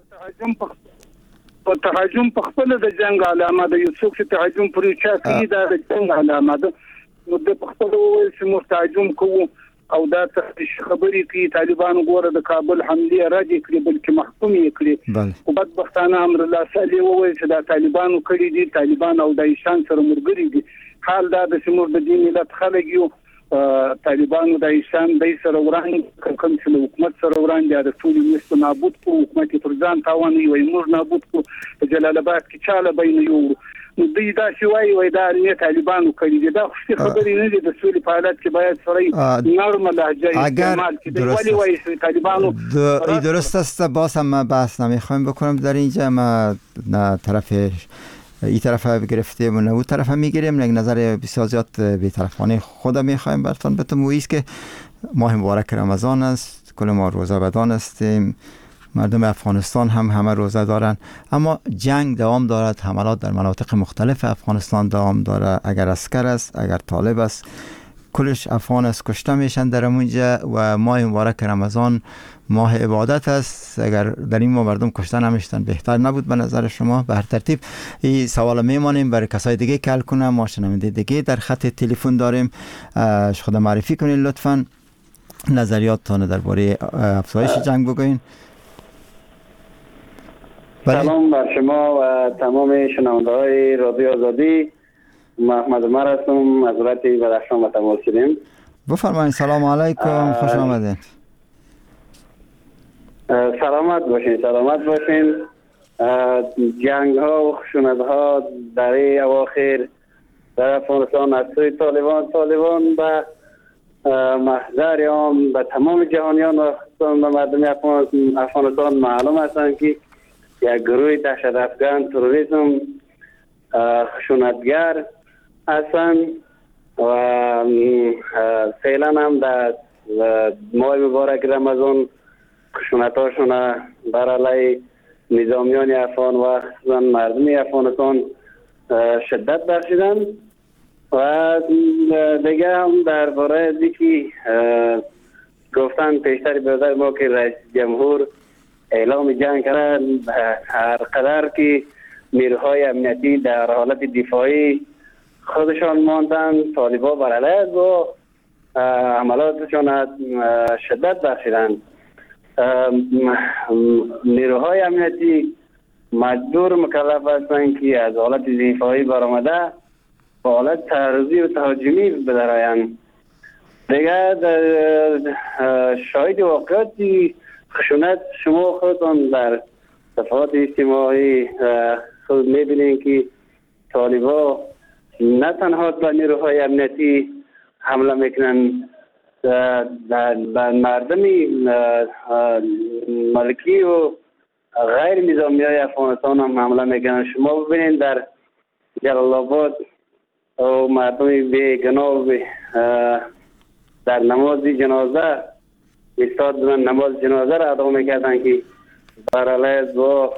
تهاجم په خپل د جنگ علامه ده، یو څوک چې تهاجم پرې چا کوي دا د جنگ علامه ده. نو د خپل وایي چې مستهاجم کوو او دا خبرې کوي طالبانو ګوره د کابل حمله رد کړې بلکې محکوم یې کړې. او بدبختانه امر الله صالح وایي چې دا طالبانو کړی دي، طالبان او د ایشان سره مرګري دي. حال دا د سمور د دین ملت خلک یو طالبانو د ایشان د سره وړاندې کوم چې حکومت سره وړاندې د ټول مست نابود کو حکومت پر ځان تاوان وي موږ نابود کو په جلال آباد کې چاله بین یو دوی دا شوي وای دا نه طالبانو کړی دي. دا خو خبرې نه دي د سولې په حالت کې باید سره نرمه لهجه استعمال کړي. ولی وای طالبانو درست است. باز هم بحث نمیخوایم بکنم در اینجا، ما طرف این طرف گرفتیم و اون طرف میگیریم، یک نظر بسیار زیاد بی‌طرفانه خود میخوایم براتون بتم ویست که ماه مبارک رمضان است، کل ما روزه بدان هستیم، مردم افغانستان هم همه روزه دارن، اما جنگ دوام دارد، حملات در مناطق مختلف افغانستان دوام داره. اگر عسکر است، اگر طالب است، کلش افغان است کشته میشن در اونجا و ماه مبارک رمضان ماه عبادت است. اگر در این ماه مردم کشته نمیشتن بهتر نبود به نظر شما؟ به هر ترتیب این سوال میمانیم برای کسای دیگه کل کنم. ما شنونده دیگه در خط تلفن داریم، خود معرفی کنین لطفاً، نظریاتتان درباره افزایش جنگ بگوین. سلام بر شما و تمام شنونده های رادیو آزادی. محمد عمر هستم از ولایت بدخشان به تماس گیریم. بفرمایید. سلام علیکم، خوش آمدید. سلامت باشین. جنگ ها و خشونت ها در این اواخر در افغانستان از سوی طالبان به محضر عام به تمام جهانیان و به مردم افغانستان معلوم هستند که یک گروه دهشت افغان تروریسم خشونتگر هستند و فعلا هم در ماه مبارک رمضان خشونتاشون بر علیه نظامیان افغان و خصوصا مردم افغانستان شدت بخشیدن و دیگه هم درباره دیگه گفتن پیشتر برادر ما که رئیس جمهور اعلام جنگ کرد، هر قدر که نیروهای امنیتی در حالت دفاعی خودشان ماندن، طالبا بر علیه و عملاتشان شدت بخشیدن. نیروهای امنیتی مجبور مکلف هستند که از حالت دفاعی برآمده به حالت تعرضی و تهاجمی بدرآیند. دیگه شاهد واقعاتی خشونت شما خودتان در صفحات اجتماعی خود میبینید که طالبا نه تنها به نیروهای امنیتی حمله میکنن، در مردم ملکی و غیر نظامی های افغانستان هم حمله میکنن. شما ببینید در جلال آباد و مردم بیگناه در نماز جنازه ایستاد بودن، نماز جنازه را ادا میکردن که بر علیه دعا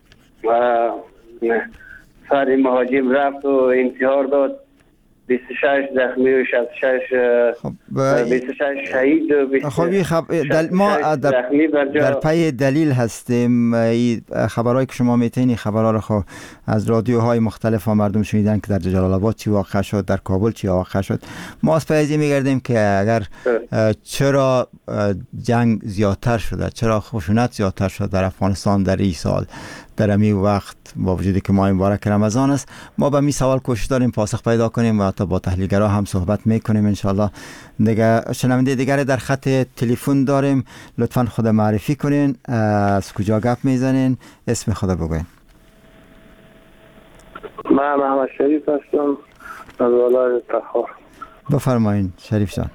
سر مهاجم رفت و انتحار داد. 26 زخمی و 66 26 شهید ما در پی دلیل هستیم. خبرهایی که شما میتونید خبرها رو از رادیوهای مختلف و مردم شنیدن که در جلال آباد چی واقع شد، در کابل چی واقع شد. ما از پی میگردیم که اگر چرا جنگ زیادتر شده، چرا خشونت زیادتر شده در افغانستان در این سال، در این وقت، با وجودی که ماه مبارک رمضان است. ما به می سوال کوشش داریم پاسخ پیدا کنیم و تا با تحلیلگرا هم صحبت میکنیم ان شاء الله. دیگه شنونده دیگری در خط تلفن داریم. لطفا خود معرفی کنین، از کجا گپ میزنین، اسم خود بگوین. من محمد شریف هستم از ولایت تخار. بفرمایین شریف جان.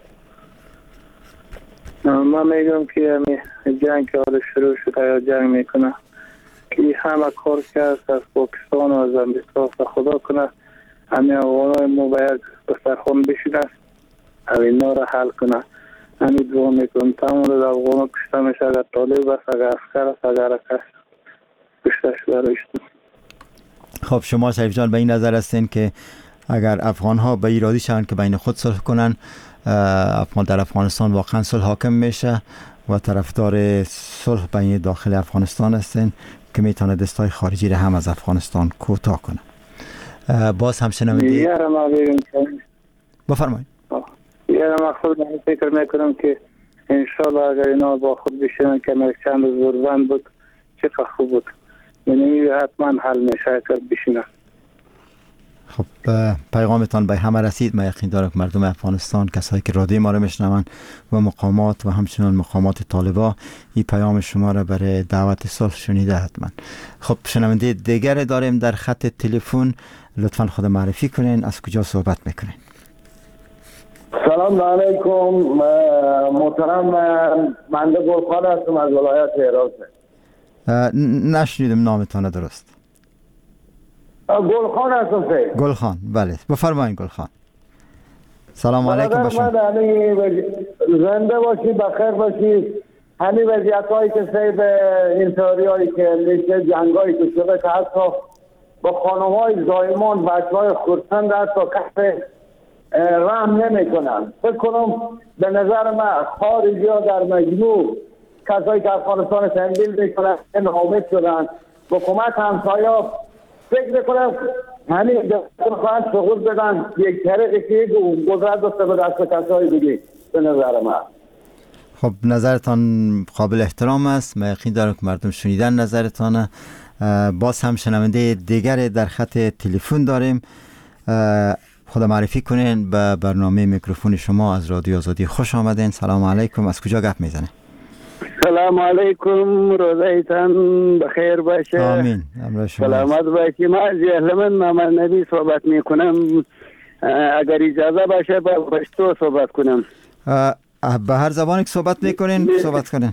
من میگم که جنگ که حالا شروع شده یا جنگ میکنه که همه کار کرد از پاکستان و از امریکا و خدا کنه همه افغانای ما باید بسترخوان بشینه و اینا را حل کنه. همین دعا میکنم تمام روز افغانا کشته میشه، اگر طالب است، اگر عسکر است، اگر کشته شده رشتن. خب شما شریف جان به این نظر هستین که اگر افغان ها به ایرادی شوند که بین خود صلح کنن، در افغانستان واقعا صلح حاکم میشه و طرفدار صلح بین داخل افغانستان هستین که میتونه دستای خارجی را هم از افغانستان کوتاه کنه. باز هم شنونده بفرمایید. من خود فکر میکنم که انشالله اگر اینا با خود بشینن که چند زوربند بود چقدر خوب بود، یعنی حتما حل میشه که بشینن. خب پیغامتان به همه رسید. من یقین دارم که مردم افغانستان، کسایی که رادیو ما رو میشنون و مقامات و همچنان مقامات طالبا این پیام شما را برای دعوت صلح شنیده حتما. خب شنونده دیگر داریم در خط تلفن. لطفا خود معرفی کنین، از کجا صحبت میکنین؟ سلام علیکم محترم، من گلخان هستم از ولایت هرات. نشنیدم نامتان درست. گلخان هستم سید. گلخان، بله بفرمایین گلخان. سلام علیکم باشم. زنده باشی، بخیر باشی. همین وضعیت هایی که سید انتحاری هایی که میشه، جنگ هایی که شده که حتی با خانم های زایمان بچه های خورسند حتی کسی رحم نمی کنن. فکر کنم به نظر من خارجی ها در مجموع کسایی که افغانستان تنبیل می کنن ناامید شدن. حکومت همسایه فکر کنم همین دستور خواهد سقوط بدن یک طریقی که قدرت دسته به دست کسای دیگه. به نظر من خب نظرتان قابل احترام است. من یقین دارم که مردم شنیدن نظرتانه. باز هم شنونده دیگر در خط تلفن داریم. خود معرفی کنین به برنامه میکروفون شما از رادیو آزادی. خوش آمدین. سلام علیکم. از کجا گپ میزنه؟ سلام علیکم، روزایتان بخیر باشه. آمین. سلامت باشی. ما از یهلمن محمد نبی صحبت میکنم. اگر اجازه باشه با پشتو صحبت کنم. به هر زبانی که صحبت میکنین صحبت کنین.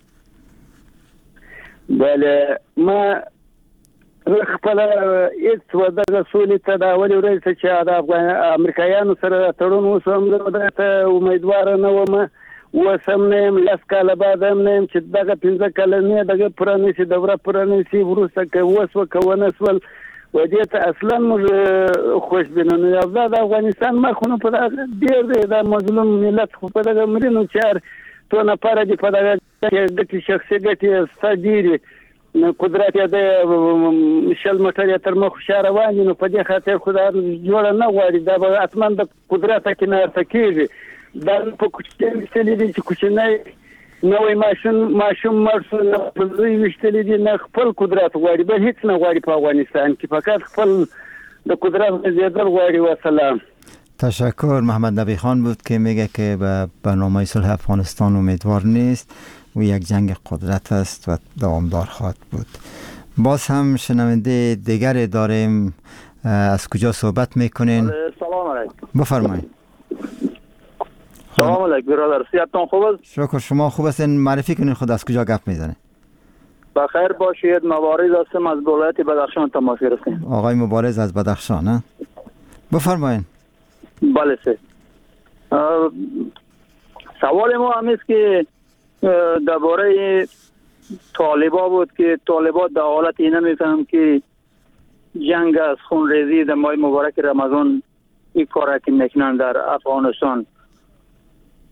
بله، ما خپل هیڅ ودغه سولې تداول ورسې چې د امریکایانو سره تړون وسوم ته امیدوار نه وم. وسم نه يم لس کاله بعد هم نه يم چې دغه 15 کلنې دغه پرانیسي دوره پرانیسي وروسته که وسوه که ونسول و دې ته اصلا موږ خوشبینانه یو. دا د افغانستان مخونه په دغه ډېر دی د مظلوم ملت خو په دغه مرینو چار تو نفره دي په دغه ګټې شخصي ګټې ستا ډېرې قدرت یې د شل موټر یې تر مخ ښه روان دي، نو په دې خاطر خو دا جوړه نه غواړي. دا به حتما د قدرته کنارته کېږي. دا په کوچنۍ ویشتلي دي چې کوچنی نوی ماشوم مړ شو، نه په لوی ویشتلي دي، نه خپل قدرت غواړي، بل هیڅ نه غواړي په افغانستان کې، فقط خپل د قدرت غځېدل غواړي. وسلام. تشکر. محمد نبی خان بود که میگه که به برنامه صلح افغانستان امیدوار نیست و یک جنگ قدرت است و دوامدار خواهد بود. باز هم شنونده دیگر داریم. از کجا صحبت میکنین؟ سلام علیکم. بفرمایید. سلام علیکم برادر، صحتتون خوب است؟ شکر. شما خوب هستین؟ معرفی کنین خود از کجا گپ میزنه؟ بخیر باشید. مبارز هستم از ولایت بدخشان تماس گرفتیم. آقای مبارز از بدخشان ها؟ بفرمایید. بله سه. سوال ما هم است که درباره طالبا بود که طالبا در حالت اینه میفهم که جنگ از خونریزی در ماه مبارک رمضان این کار که میکنن در افغانستان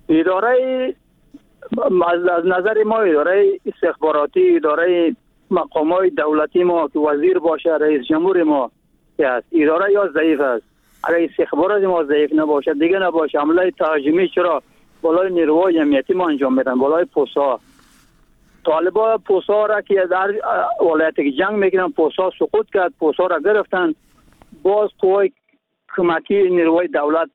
اداره از نظر ما اداره استخباراتی، اداره مقامات دولتی ما که وزیر باشه، رئیس جمهور ما که است، اداره یا ضعیف است. اگر استخبارات ما ضعیف نباشه، دیگه نباشه، حمله تهاجمی چرا بالای نیروهای امنیتی ما انجام میدن، بالای پوسا. طالبان پوسا را که در ولایتی که جنگ میکنن پوسا سقوط کرد، پوسا را گرفتن، باز قوای کمکی نیروهای دولت.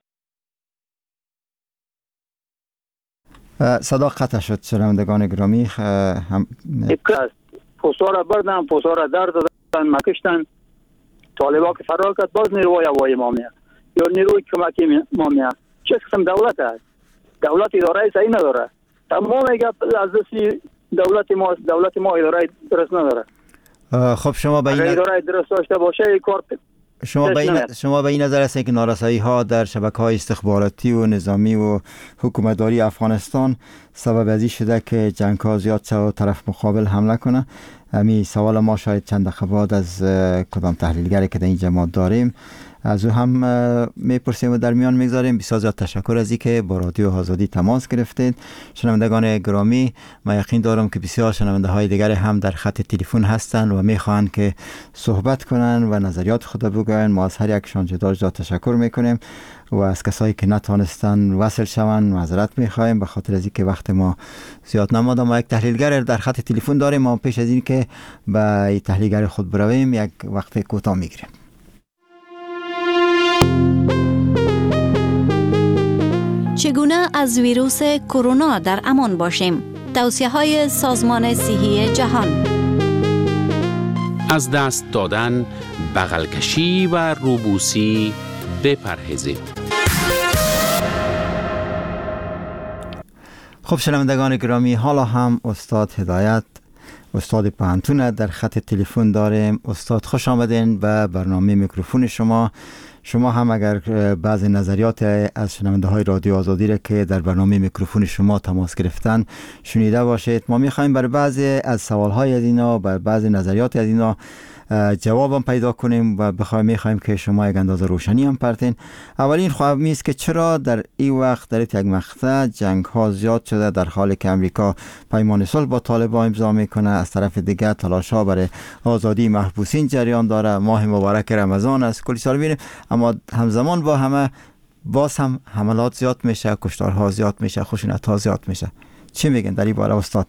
صدا قطع شد شنوندگان گرامی. پوسا را بردن، پوسا را در دادن، مکشتن. طالبان که فرار کرد، باز نیروهای هوایی ما میاد یا نیروی کمکی ما میاد. چه قسم دولت است؟ دولت اداره صحیح نداره. تمام گپ از دست دولت ما اداره درست نداره. خب شما به این اداره درست داشته باشه کار شما به این نظر هستید که نارسایی ها در شبکه‌های استخباراتی و نظامی و حکومتداری افغانستان سبب ازی شده که جنگ ها زیاد شه و طرف مقابل حمله کنه؟ همین سوال ما شاید چند دقیقه بعد از کدام تحلیلگری که در این جماعت داریم از او هم میپرسیم و در میان میگذاریم. بسیار زیاد تشکر از اینکه با رادیو آزادی تماس گرفتید. شنوندگان گرامی، من یقین دارم که بسیار شنونده های دیگر هم در خط تلفن هستند و میخواهند که صحبت کنن و نظریات خود بگوین. ما از هر یکشان جدا تشکر میکنیم و از کسایی که نتونستن وصل شوند معذرت میخوایم به خاطر از اینکه وقت ما زیاد نماند. ما یک تحلیلگر در خط تلفن داریم. ما پیش از این که به تحلیلگر خود برویم یک وقت کوتاه میگیریم. چگونه از ویروس کرونا در امان باشیم؟ توصیه‌های سازمان صحی جهان. از دست دادن، بغل کشی و روبوسی بپرهیزید. خب شنوندگان گرامی، حالا هم استاد هدایت، استاد پانتون در خط تلفن داریم. استاد خوش آمدین به برنامه میکروفون شما. شما هم اگر بعضی نظریات از شنونده های رادیو آزادی را که در برنامه میکروفون شما تماس گرفتن شنیده باشید. ما میخوایم بر بعضی از سوال های از اینا، بر بعضی نظریات از اینا جوابم پیدا کنیم و میخوایم که شما یک اندازه روشنی هم پرتین. اولین خواهی است که چرا در این وقت در یک مقطع جنگ ها زیاد شده، در حالی که امریکا پیمان صلح با طالبان امضا میکنه، از طرف دیگر تلاش ها برای آزادی محبوسین جریان داره، ماه مبارک رمضان است، کلی سال میبینیم، اما همزمان با همه باز هم حملات زیاد میشه، کشتارها زیاد میشه، خشونت ها زیاد میشه. چی میگن در این باره استاد؟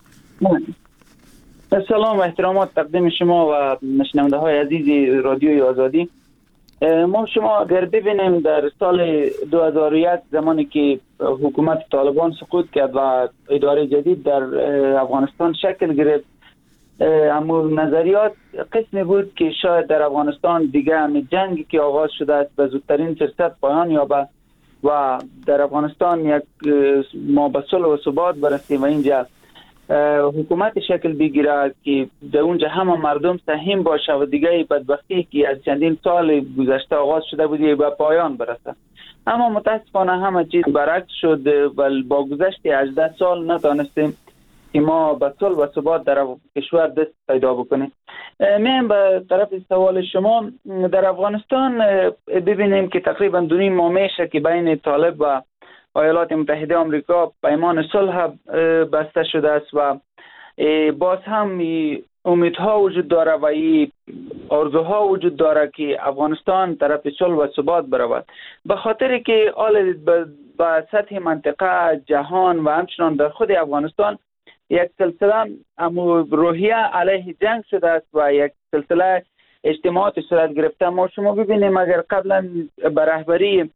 سلام و احترامات تقدیم شما و شنونده های عزیز رادیوی آزادی. ما شما اگر ببینیم در سال 2001 زمانی که حکومت طالبان سقوط کرد و اداره جدید در افغانستان شکل گرفت، اما نظریات قسمی بود که شاید در افغانستان دیگه همین جنگی که آغاز شده است به زودترین فرصت پایان یابد و در افغانستان یک ما به صلح و ثبات برسیم و اینجا حکومت شکل بگیره که در اونجا همه مردم سهیم باشه و دیگه بدبختی که از چندین سال گذشته آغاز شده بودی به پایان برسه. اما متاسفانه همه چیز برعکس شد و با گذشت 18 سال نتونستیم که ما به صلح و ثبات در کشور دست پیدا بکنیم. من به طرف سوال شما، در افغانستان ببینیم که تقریبا 2.5 ماه میشه که بین طالب و ایالات متحده آمریکا پیمان صلح بسته شده است و باز هم امیدها وجود داره و آرزوها وجود داره که افغانستان طرف صلح و ثبات برود، به خاطر که حال به سطح منطقه جهان و همچنان در خود افغانستان یک سلسله روحیه علیه جنگ شده است و یک سلسله اجتماعات صورت گرفته. ما شما ببینیم اگر قبلا به رهبری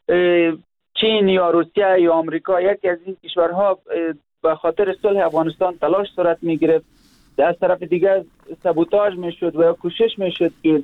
چین یا روسیه یا آمریکا یکی از این کشورها به خاطر صلح افغانستان تلاش صورت میگرفت، از طرف دیگر سابوتاژ میشد و کوشش میشد که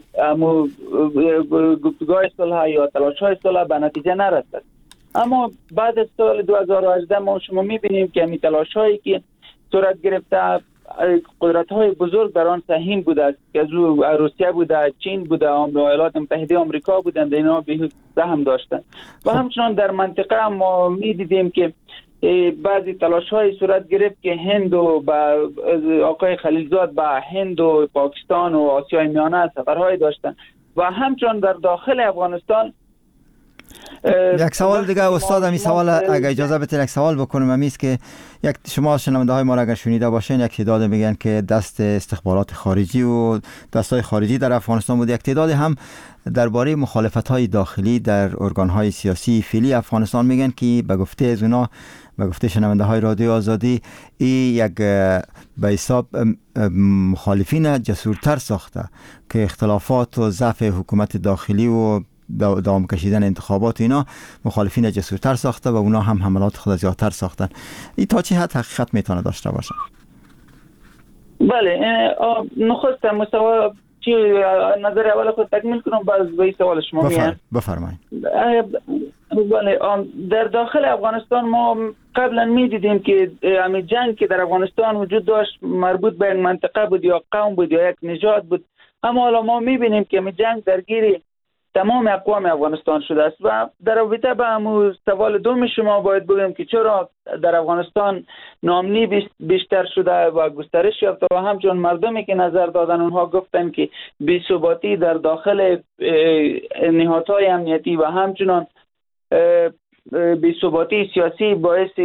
گفتگوهای صلح یا تلاش‌های صلح به نتیجه نرسد. اما بعد از سال 2018 ما شما میبینیم که همین تلاش‌هایی که صورت گرفته قدرت‌های بزرگ در آن سهیم بوده است که از روسیه بوده، چین بوده، ایالات متحده آمریکا بودند، اینا به سهم داشتند و همچنان در منطقه ما می‌دیدیم که بعضی تلاش‌های صورت گرفت که هند و آقای خلیلزاد به هند و پاکستان و آسیای میانه سفرهای داشتند و همچنان در داخل افغانستان یک سوال دیگه استاد، همین سوال اگه اجازه بدید یک سوال بکنم، همین است که یک شما شنونده های ما را اگر شنیده باشین، یک تعداد میگن که دست استخبارات خارجی و دستای خارجی در افغانستان بود، یک تعداد هم درباره مخالفت های داخلی در ارگان های سیاسی فعلی افغانستان میگن که به گفته از اونا، به گفته شنونده های رادیو آزادی، این یک به حساب مخالفین جسورتر ساخته که اختلافات و ضعف حکومت داخلی و دوام کشیدن انتخابات اینا مخالفین جسورتر ساخته و اونا هم حملات خود زیادتر ساختن. این تا چه حد حقیقت میتونه داشته باشه؟ بله، نخست مستوى چی نظر اول خود تکمیل کنم باز به سوال شما میام. بفرمایید. بله، در داخل افغانستان ما قبلا میدیدیم که همین جنگ که در افغانستان وجود داشت مربوط به یک منطقه بود یا قوم بود یا یک نژاد بود، اما حالا ما میبینیم که همین جنگ درگیر تمام اقوام افغانستان شده است و در رابطه با همون سوال دوم شما باید بگم که چرا در افغانستان ناامنی بیشتر شده و گسترش یافته و همچنین مردمی که نظر دادن اونها گفتن که بی‌ثباتی در داخل نهادهای امنیتی و همچنین بی‌ثباتی سیاسی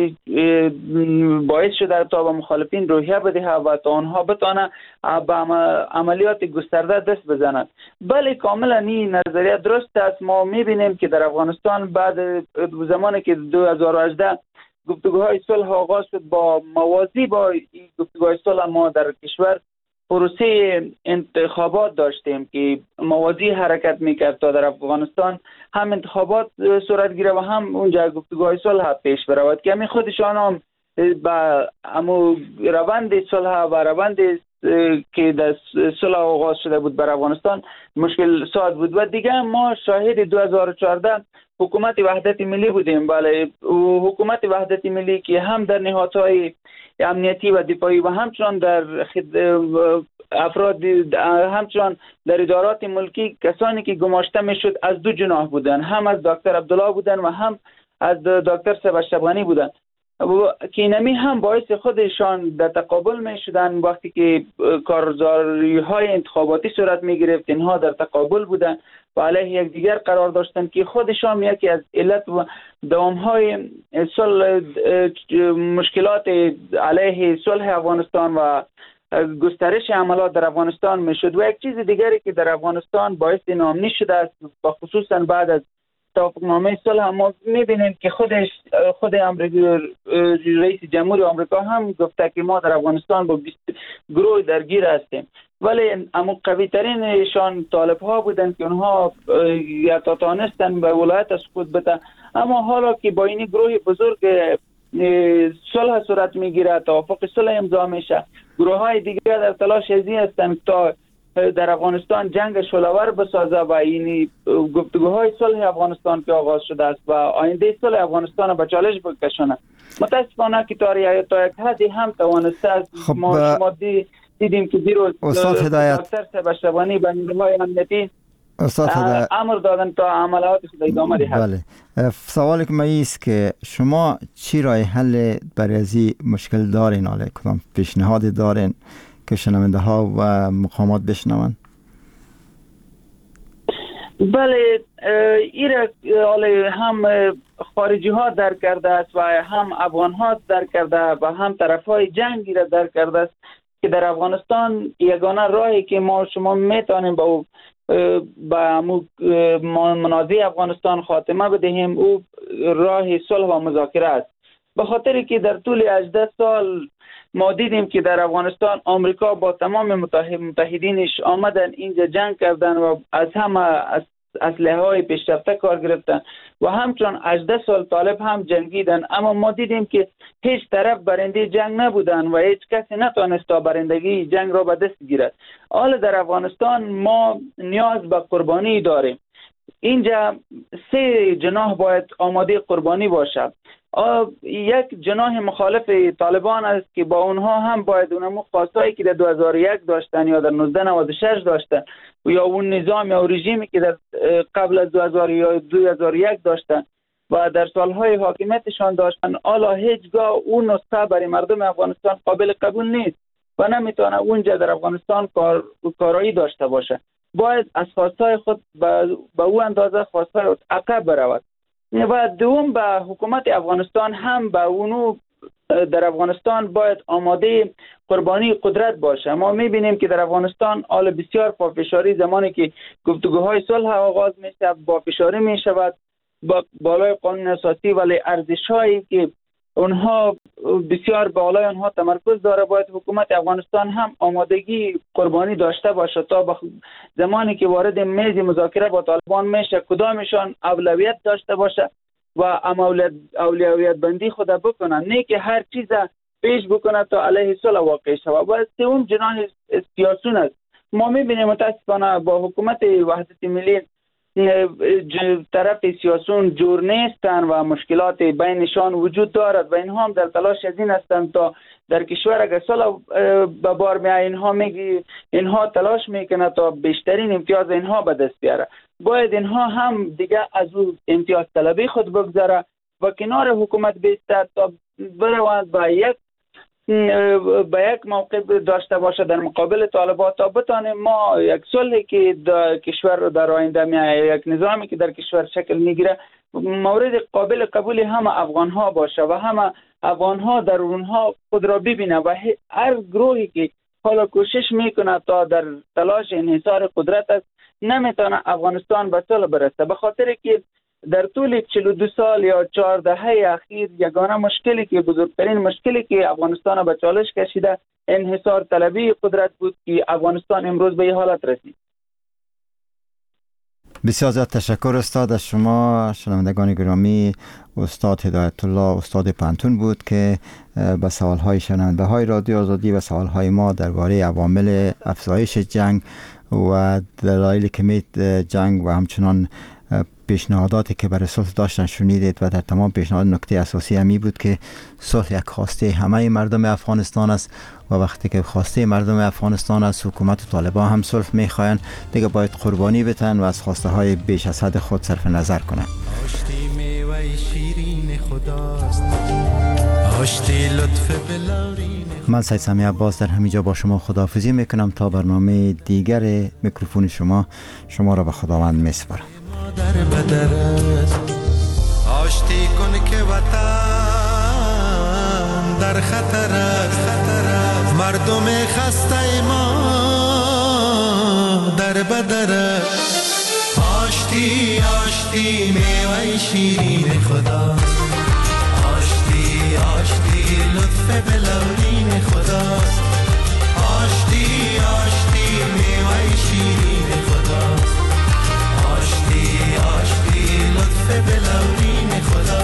باعث شده تا به مخالفین روحیه بده و تا آنها بتانه به عملیات گسترده دست بزنند. بله، کاملا این نظریه درست است. ما میبینیم که در افغانستان بعد زمانی که 2018 گفتگوهای صلح آغاز شد، با موازی با گفتگوهای صلح ما در کشور پروسه انتخابات داشتیم که موازی حرکت میکرد تا در افغانستان هم انتخابات صورت گیره و هم اونجا گفتگوهای صلح پیش برود که همین خودشان هم با امو روند صلح و روند که در صلح آغاز شده بود بر افغانستان مشکل ساز بود. و دیگه ما شاهد 2014 حکومت وحدت ملی بودیم. بله، حکومت وحدت ملی که هم در نهادهای امنیتی و دفاعی و همچنان در افراد همچنان در ادارات ملکی کسانی که گماشته میشد از دو جناح بودن، هم از دکتر عبدالله بودن و هم از دکتر سبشتبانی بودن که اینمی هم باعث خودشان در تقابل می شدن. وقتی که کارزاری های انتخاباتی صورت می گرفت اینها در تقابل بودن و علیه یک دیگر قرار داشتن که خودشان یکی از علت و دوام های مشکلات علیه صلح افغانستان و گسترش عملات در افغانستان می شد. و یک چیز دیگری که در افغانستان باعث ناامنی شده است و خصوصا بعد از توافقنامه صلح ما می‌بینیم که خود رئیس جمهور آمریکا هم گفته که ما در افغانستان با 20 گروه درگیر هستیم، ولی اما قوی ترینشان طالب ها بودن که اونها یا تانستن به ولایت سقوط بده. اما حالا که با این گروه بزرگ صلح صورت میگیره، توافق صلح امضا میشه، گروه های دیگه در تلاش ازی هستند تا در افغانستان جنگ شلوار بسازه و این گفتگوهای صلح افغانستان که آغاز شده است و آینده صلح افغانستان به چالش بکشانه. متاسفانه که تا یک حدی هم توانسته است. ما دیدیم که دیروز دکتر سبشتبانی به نیروهای امنیتی امر دادن تا عملیاتش ادامه دهد. بله، سوالی که من است که شما چی راه حل برای از مشکل دارین؟ حالا کدام پیشنهاد دارین که شنونده ها و مقامات بشنون؟ بله، ایره هم خارجی ها در کرده است و هم افغان ها در کرده و هم طرف های جنگی را در کرده است که در افغانستان یگانه راهی که ما شما میتونیم با منازعه افغانستان خاتمه بدهیم او راه صلح و مذاکره است. به خاطر که در طول 18 سال ما دیدیم که در افغانستان آمریکا با تمام متحدینش آمدن اینجا جنگ کردن و از همه اسلحه های پیشرفته کار گرفتن و همچنان 18 سال طالب هم جنگیدن، اما ما دیدیم که هیچ طرف برنده جنگ نبودن و هیچ کسی نتوانست تا برندگی جنگ را به دست گیرد. حالا در افغانستان ما نیاز به قربانی داریم. اینجا 3 جناح باید آماده قربانی باشد. یک جناح مخالف طالبان است که با اونها هم باید اونمو خواستایی که در 2001 داشتن یا در 1996 داشتن یا اون نظام یا رژیمی که در قبل از 2001 داشتن و در سالهای حاکمیتشان داشتن، حالا هیچگاه اون نسخه برای مردم افغانستان قابل قبول نیست و نمیتونه اونجا در افغانستان کارایی داشته باشه. باید از خواستای خود به او اندازه خواستای عقب برود و دوم به حکومت افغانستان هم به اونو در افغانستان باید آماده قربانی قدرت باشه. ما میبینیم که در افغانستان حال بسیار پافشاری، زمانی که گفتگوهای صلح آغاز میشه با فشاری میشود با بالای قانون اساسی، ولی ارزش‌هایی که اونها بسیار بالای اونها تمرکز داره، باید حکومت افغانستان هم آمادگی قربانی داشته باشه تا زمانی که وارد میز مذاکره با طالبان میشه کدامشان اولویت داشته باشه و اولویت بندی خود بکنن، نه که هر چیز پیش بکنه تا علیه صلح واقع شود. باید سوم جناح سیاسون است. ما میبینیم متاسفانه با حکومت وحدت ملی طرف سیاسون جور نیستن و مشکلات بینشان وجود دارد و اینها هم در تلاش از این هستند تا در کشور اگر صلح به بار میایه اینها تلاش میکنه تا بیشترین امتیاز اینها به دست بیاره. باید اینها هم دیگه از اون امتیاز طلبی خود بگذاره و کنار حکومت بیسته تا بروند به یک موقع داشته باشه در مقابل طالبان تا بتانیم ما یک صلحی که در کشور رو در آینده میایه، یک نظامی که در کشور شکل میگیره مورد قابل قبول همه افغان ها باشه و همه افغان ها در اونها خود را ببینه و هر گروهی که حالا کوشش میکنه تا در تلاش انحصار قدرت است نمیتونه افغانستان به صلح برسه، به خاطر که در طول 42 سال یا 4 دهه اخیر یگانه مشکلی که بزرگترین مشکلی که افغانستان به چالش کشیده انحصار طلبی قدرت بود که افغانستان امروز به این حالت رسید. بسیار زیاد تشکر استاد از شما. شنوندگان گرامی، استاد هدایت الله استاد پنتون بود که به سوالهای شنونده های رادیو آزادی و سوالهای ما درباره عوامل افزایش جنگ و دلایل کمی جنگ و همچنان پیشنهاداتی که برای صلح داشتن شنیدید و در تمام پیشنهاد نکته اساسی همی بود که صلح یک خواسته همه مردم افغانستان است و وقتی که خواسته مردم افغانستان است حکومت و طالبان هم صلح میخواین دیگه باید قربانی بتن و از خواسته های بیش از حد خود صرف نظر کنن. من سید سمیع عباس در همینجا با شما خداحافظی میکنم تا برنامه دیگر میکروفون شما را به خداوند میسپارم. در بدر آشتی کن که وطن در خطر است، مردم خسته ما در بدر آشتی آشتی میوه شیرین خدا، آشتی آشتی لطف بلورین خدا، آشتی آشتی میوه شیرین خدا، آشتی آشتی لطف بلورین خدا.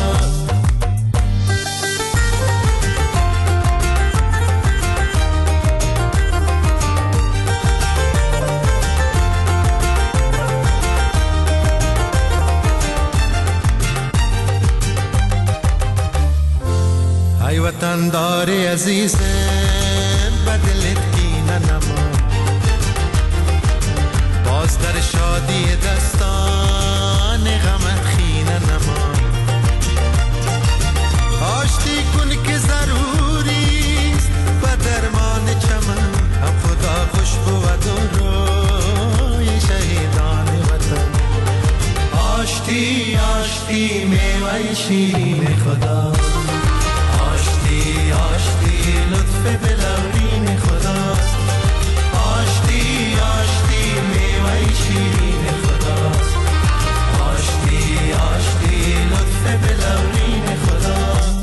ای وطن داری عزیزم بدلت کینه نما، باز در شادی دستان غمت خینه نما، آشتی کن که ضروریست و درمان چمن، هم خدا خوش بود و روی شهیدان وطن، آشتی آشتی میوه شیرین خدا، آشتی آشتی لطف بلورین خدا، آشتی آشتی میوه شیرین خدا، آشتی آشتی لطف بلورین خدا.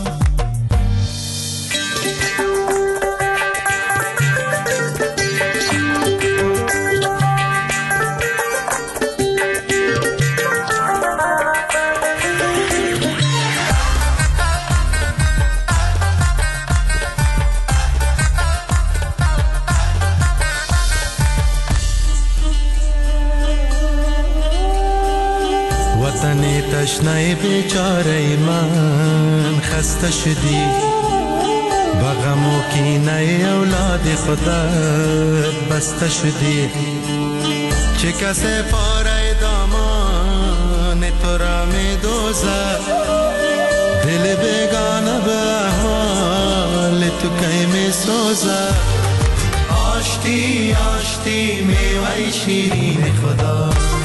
وطنی تشنه بیچاره من خسته شدی، با غم و کینه اولاد خودت بسته شدی، چه کسی پاره دامان تو را می دوزد، دل بیگانه به حال تو کی می سوزد، آشتی آشتی میوه شیرین خدا.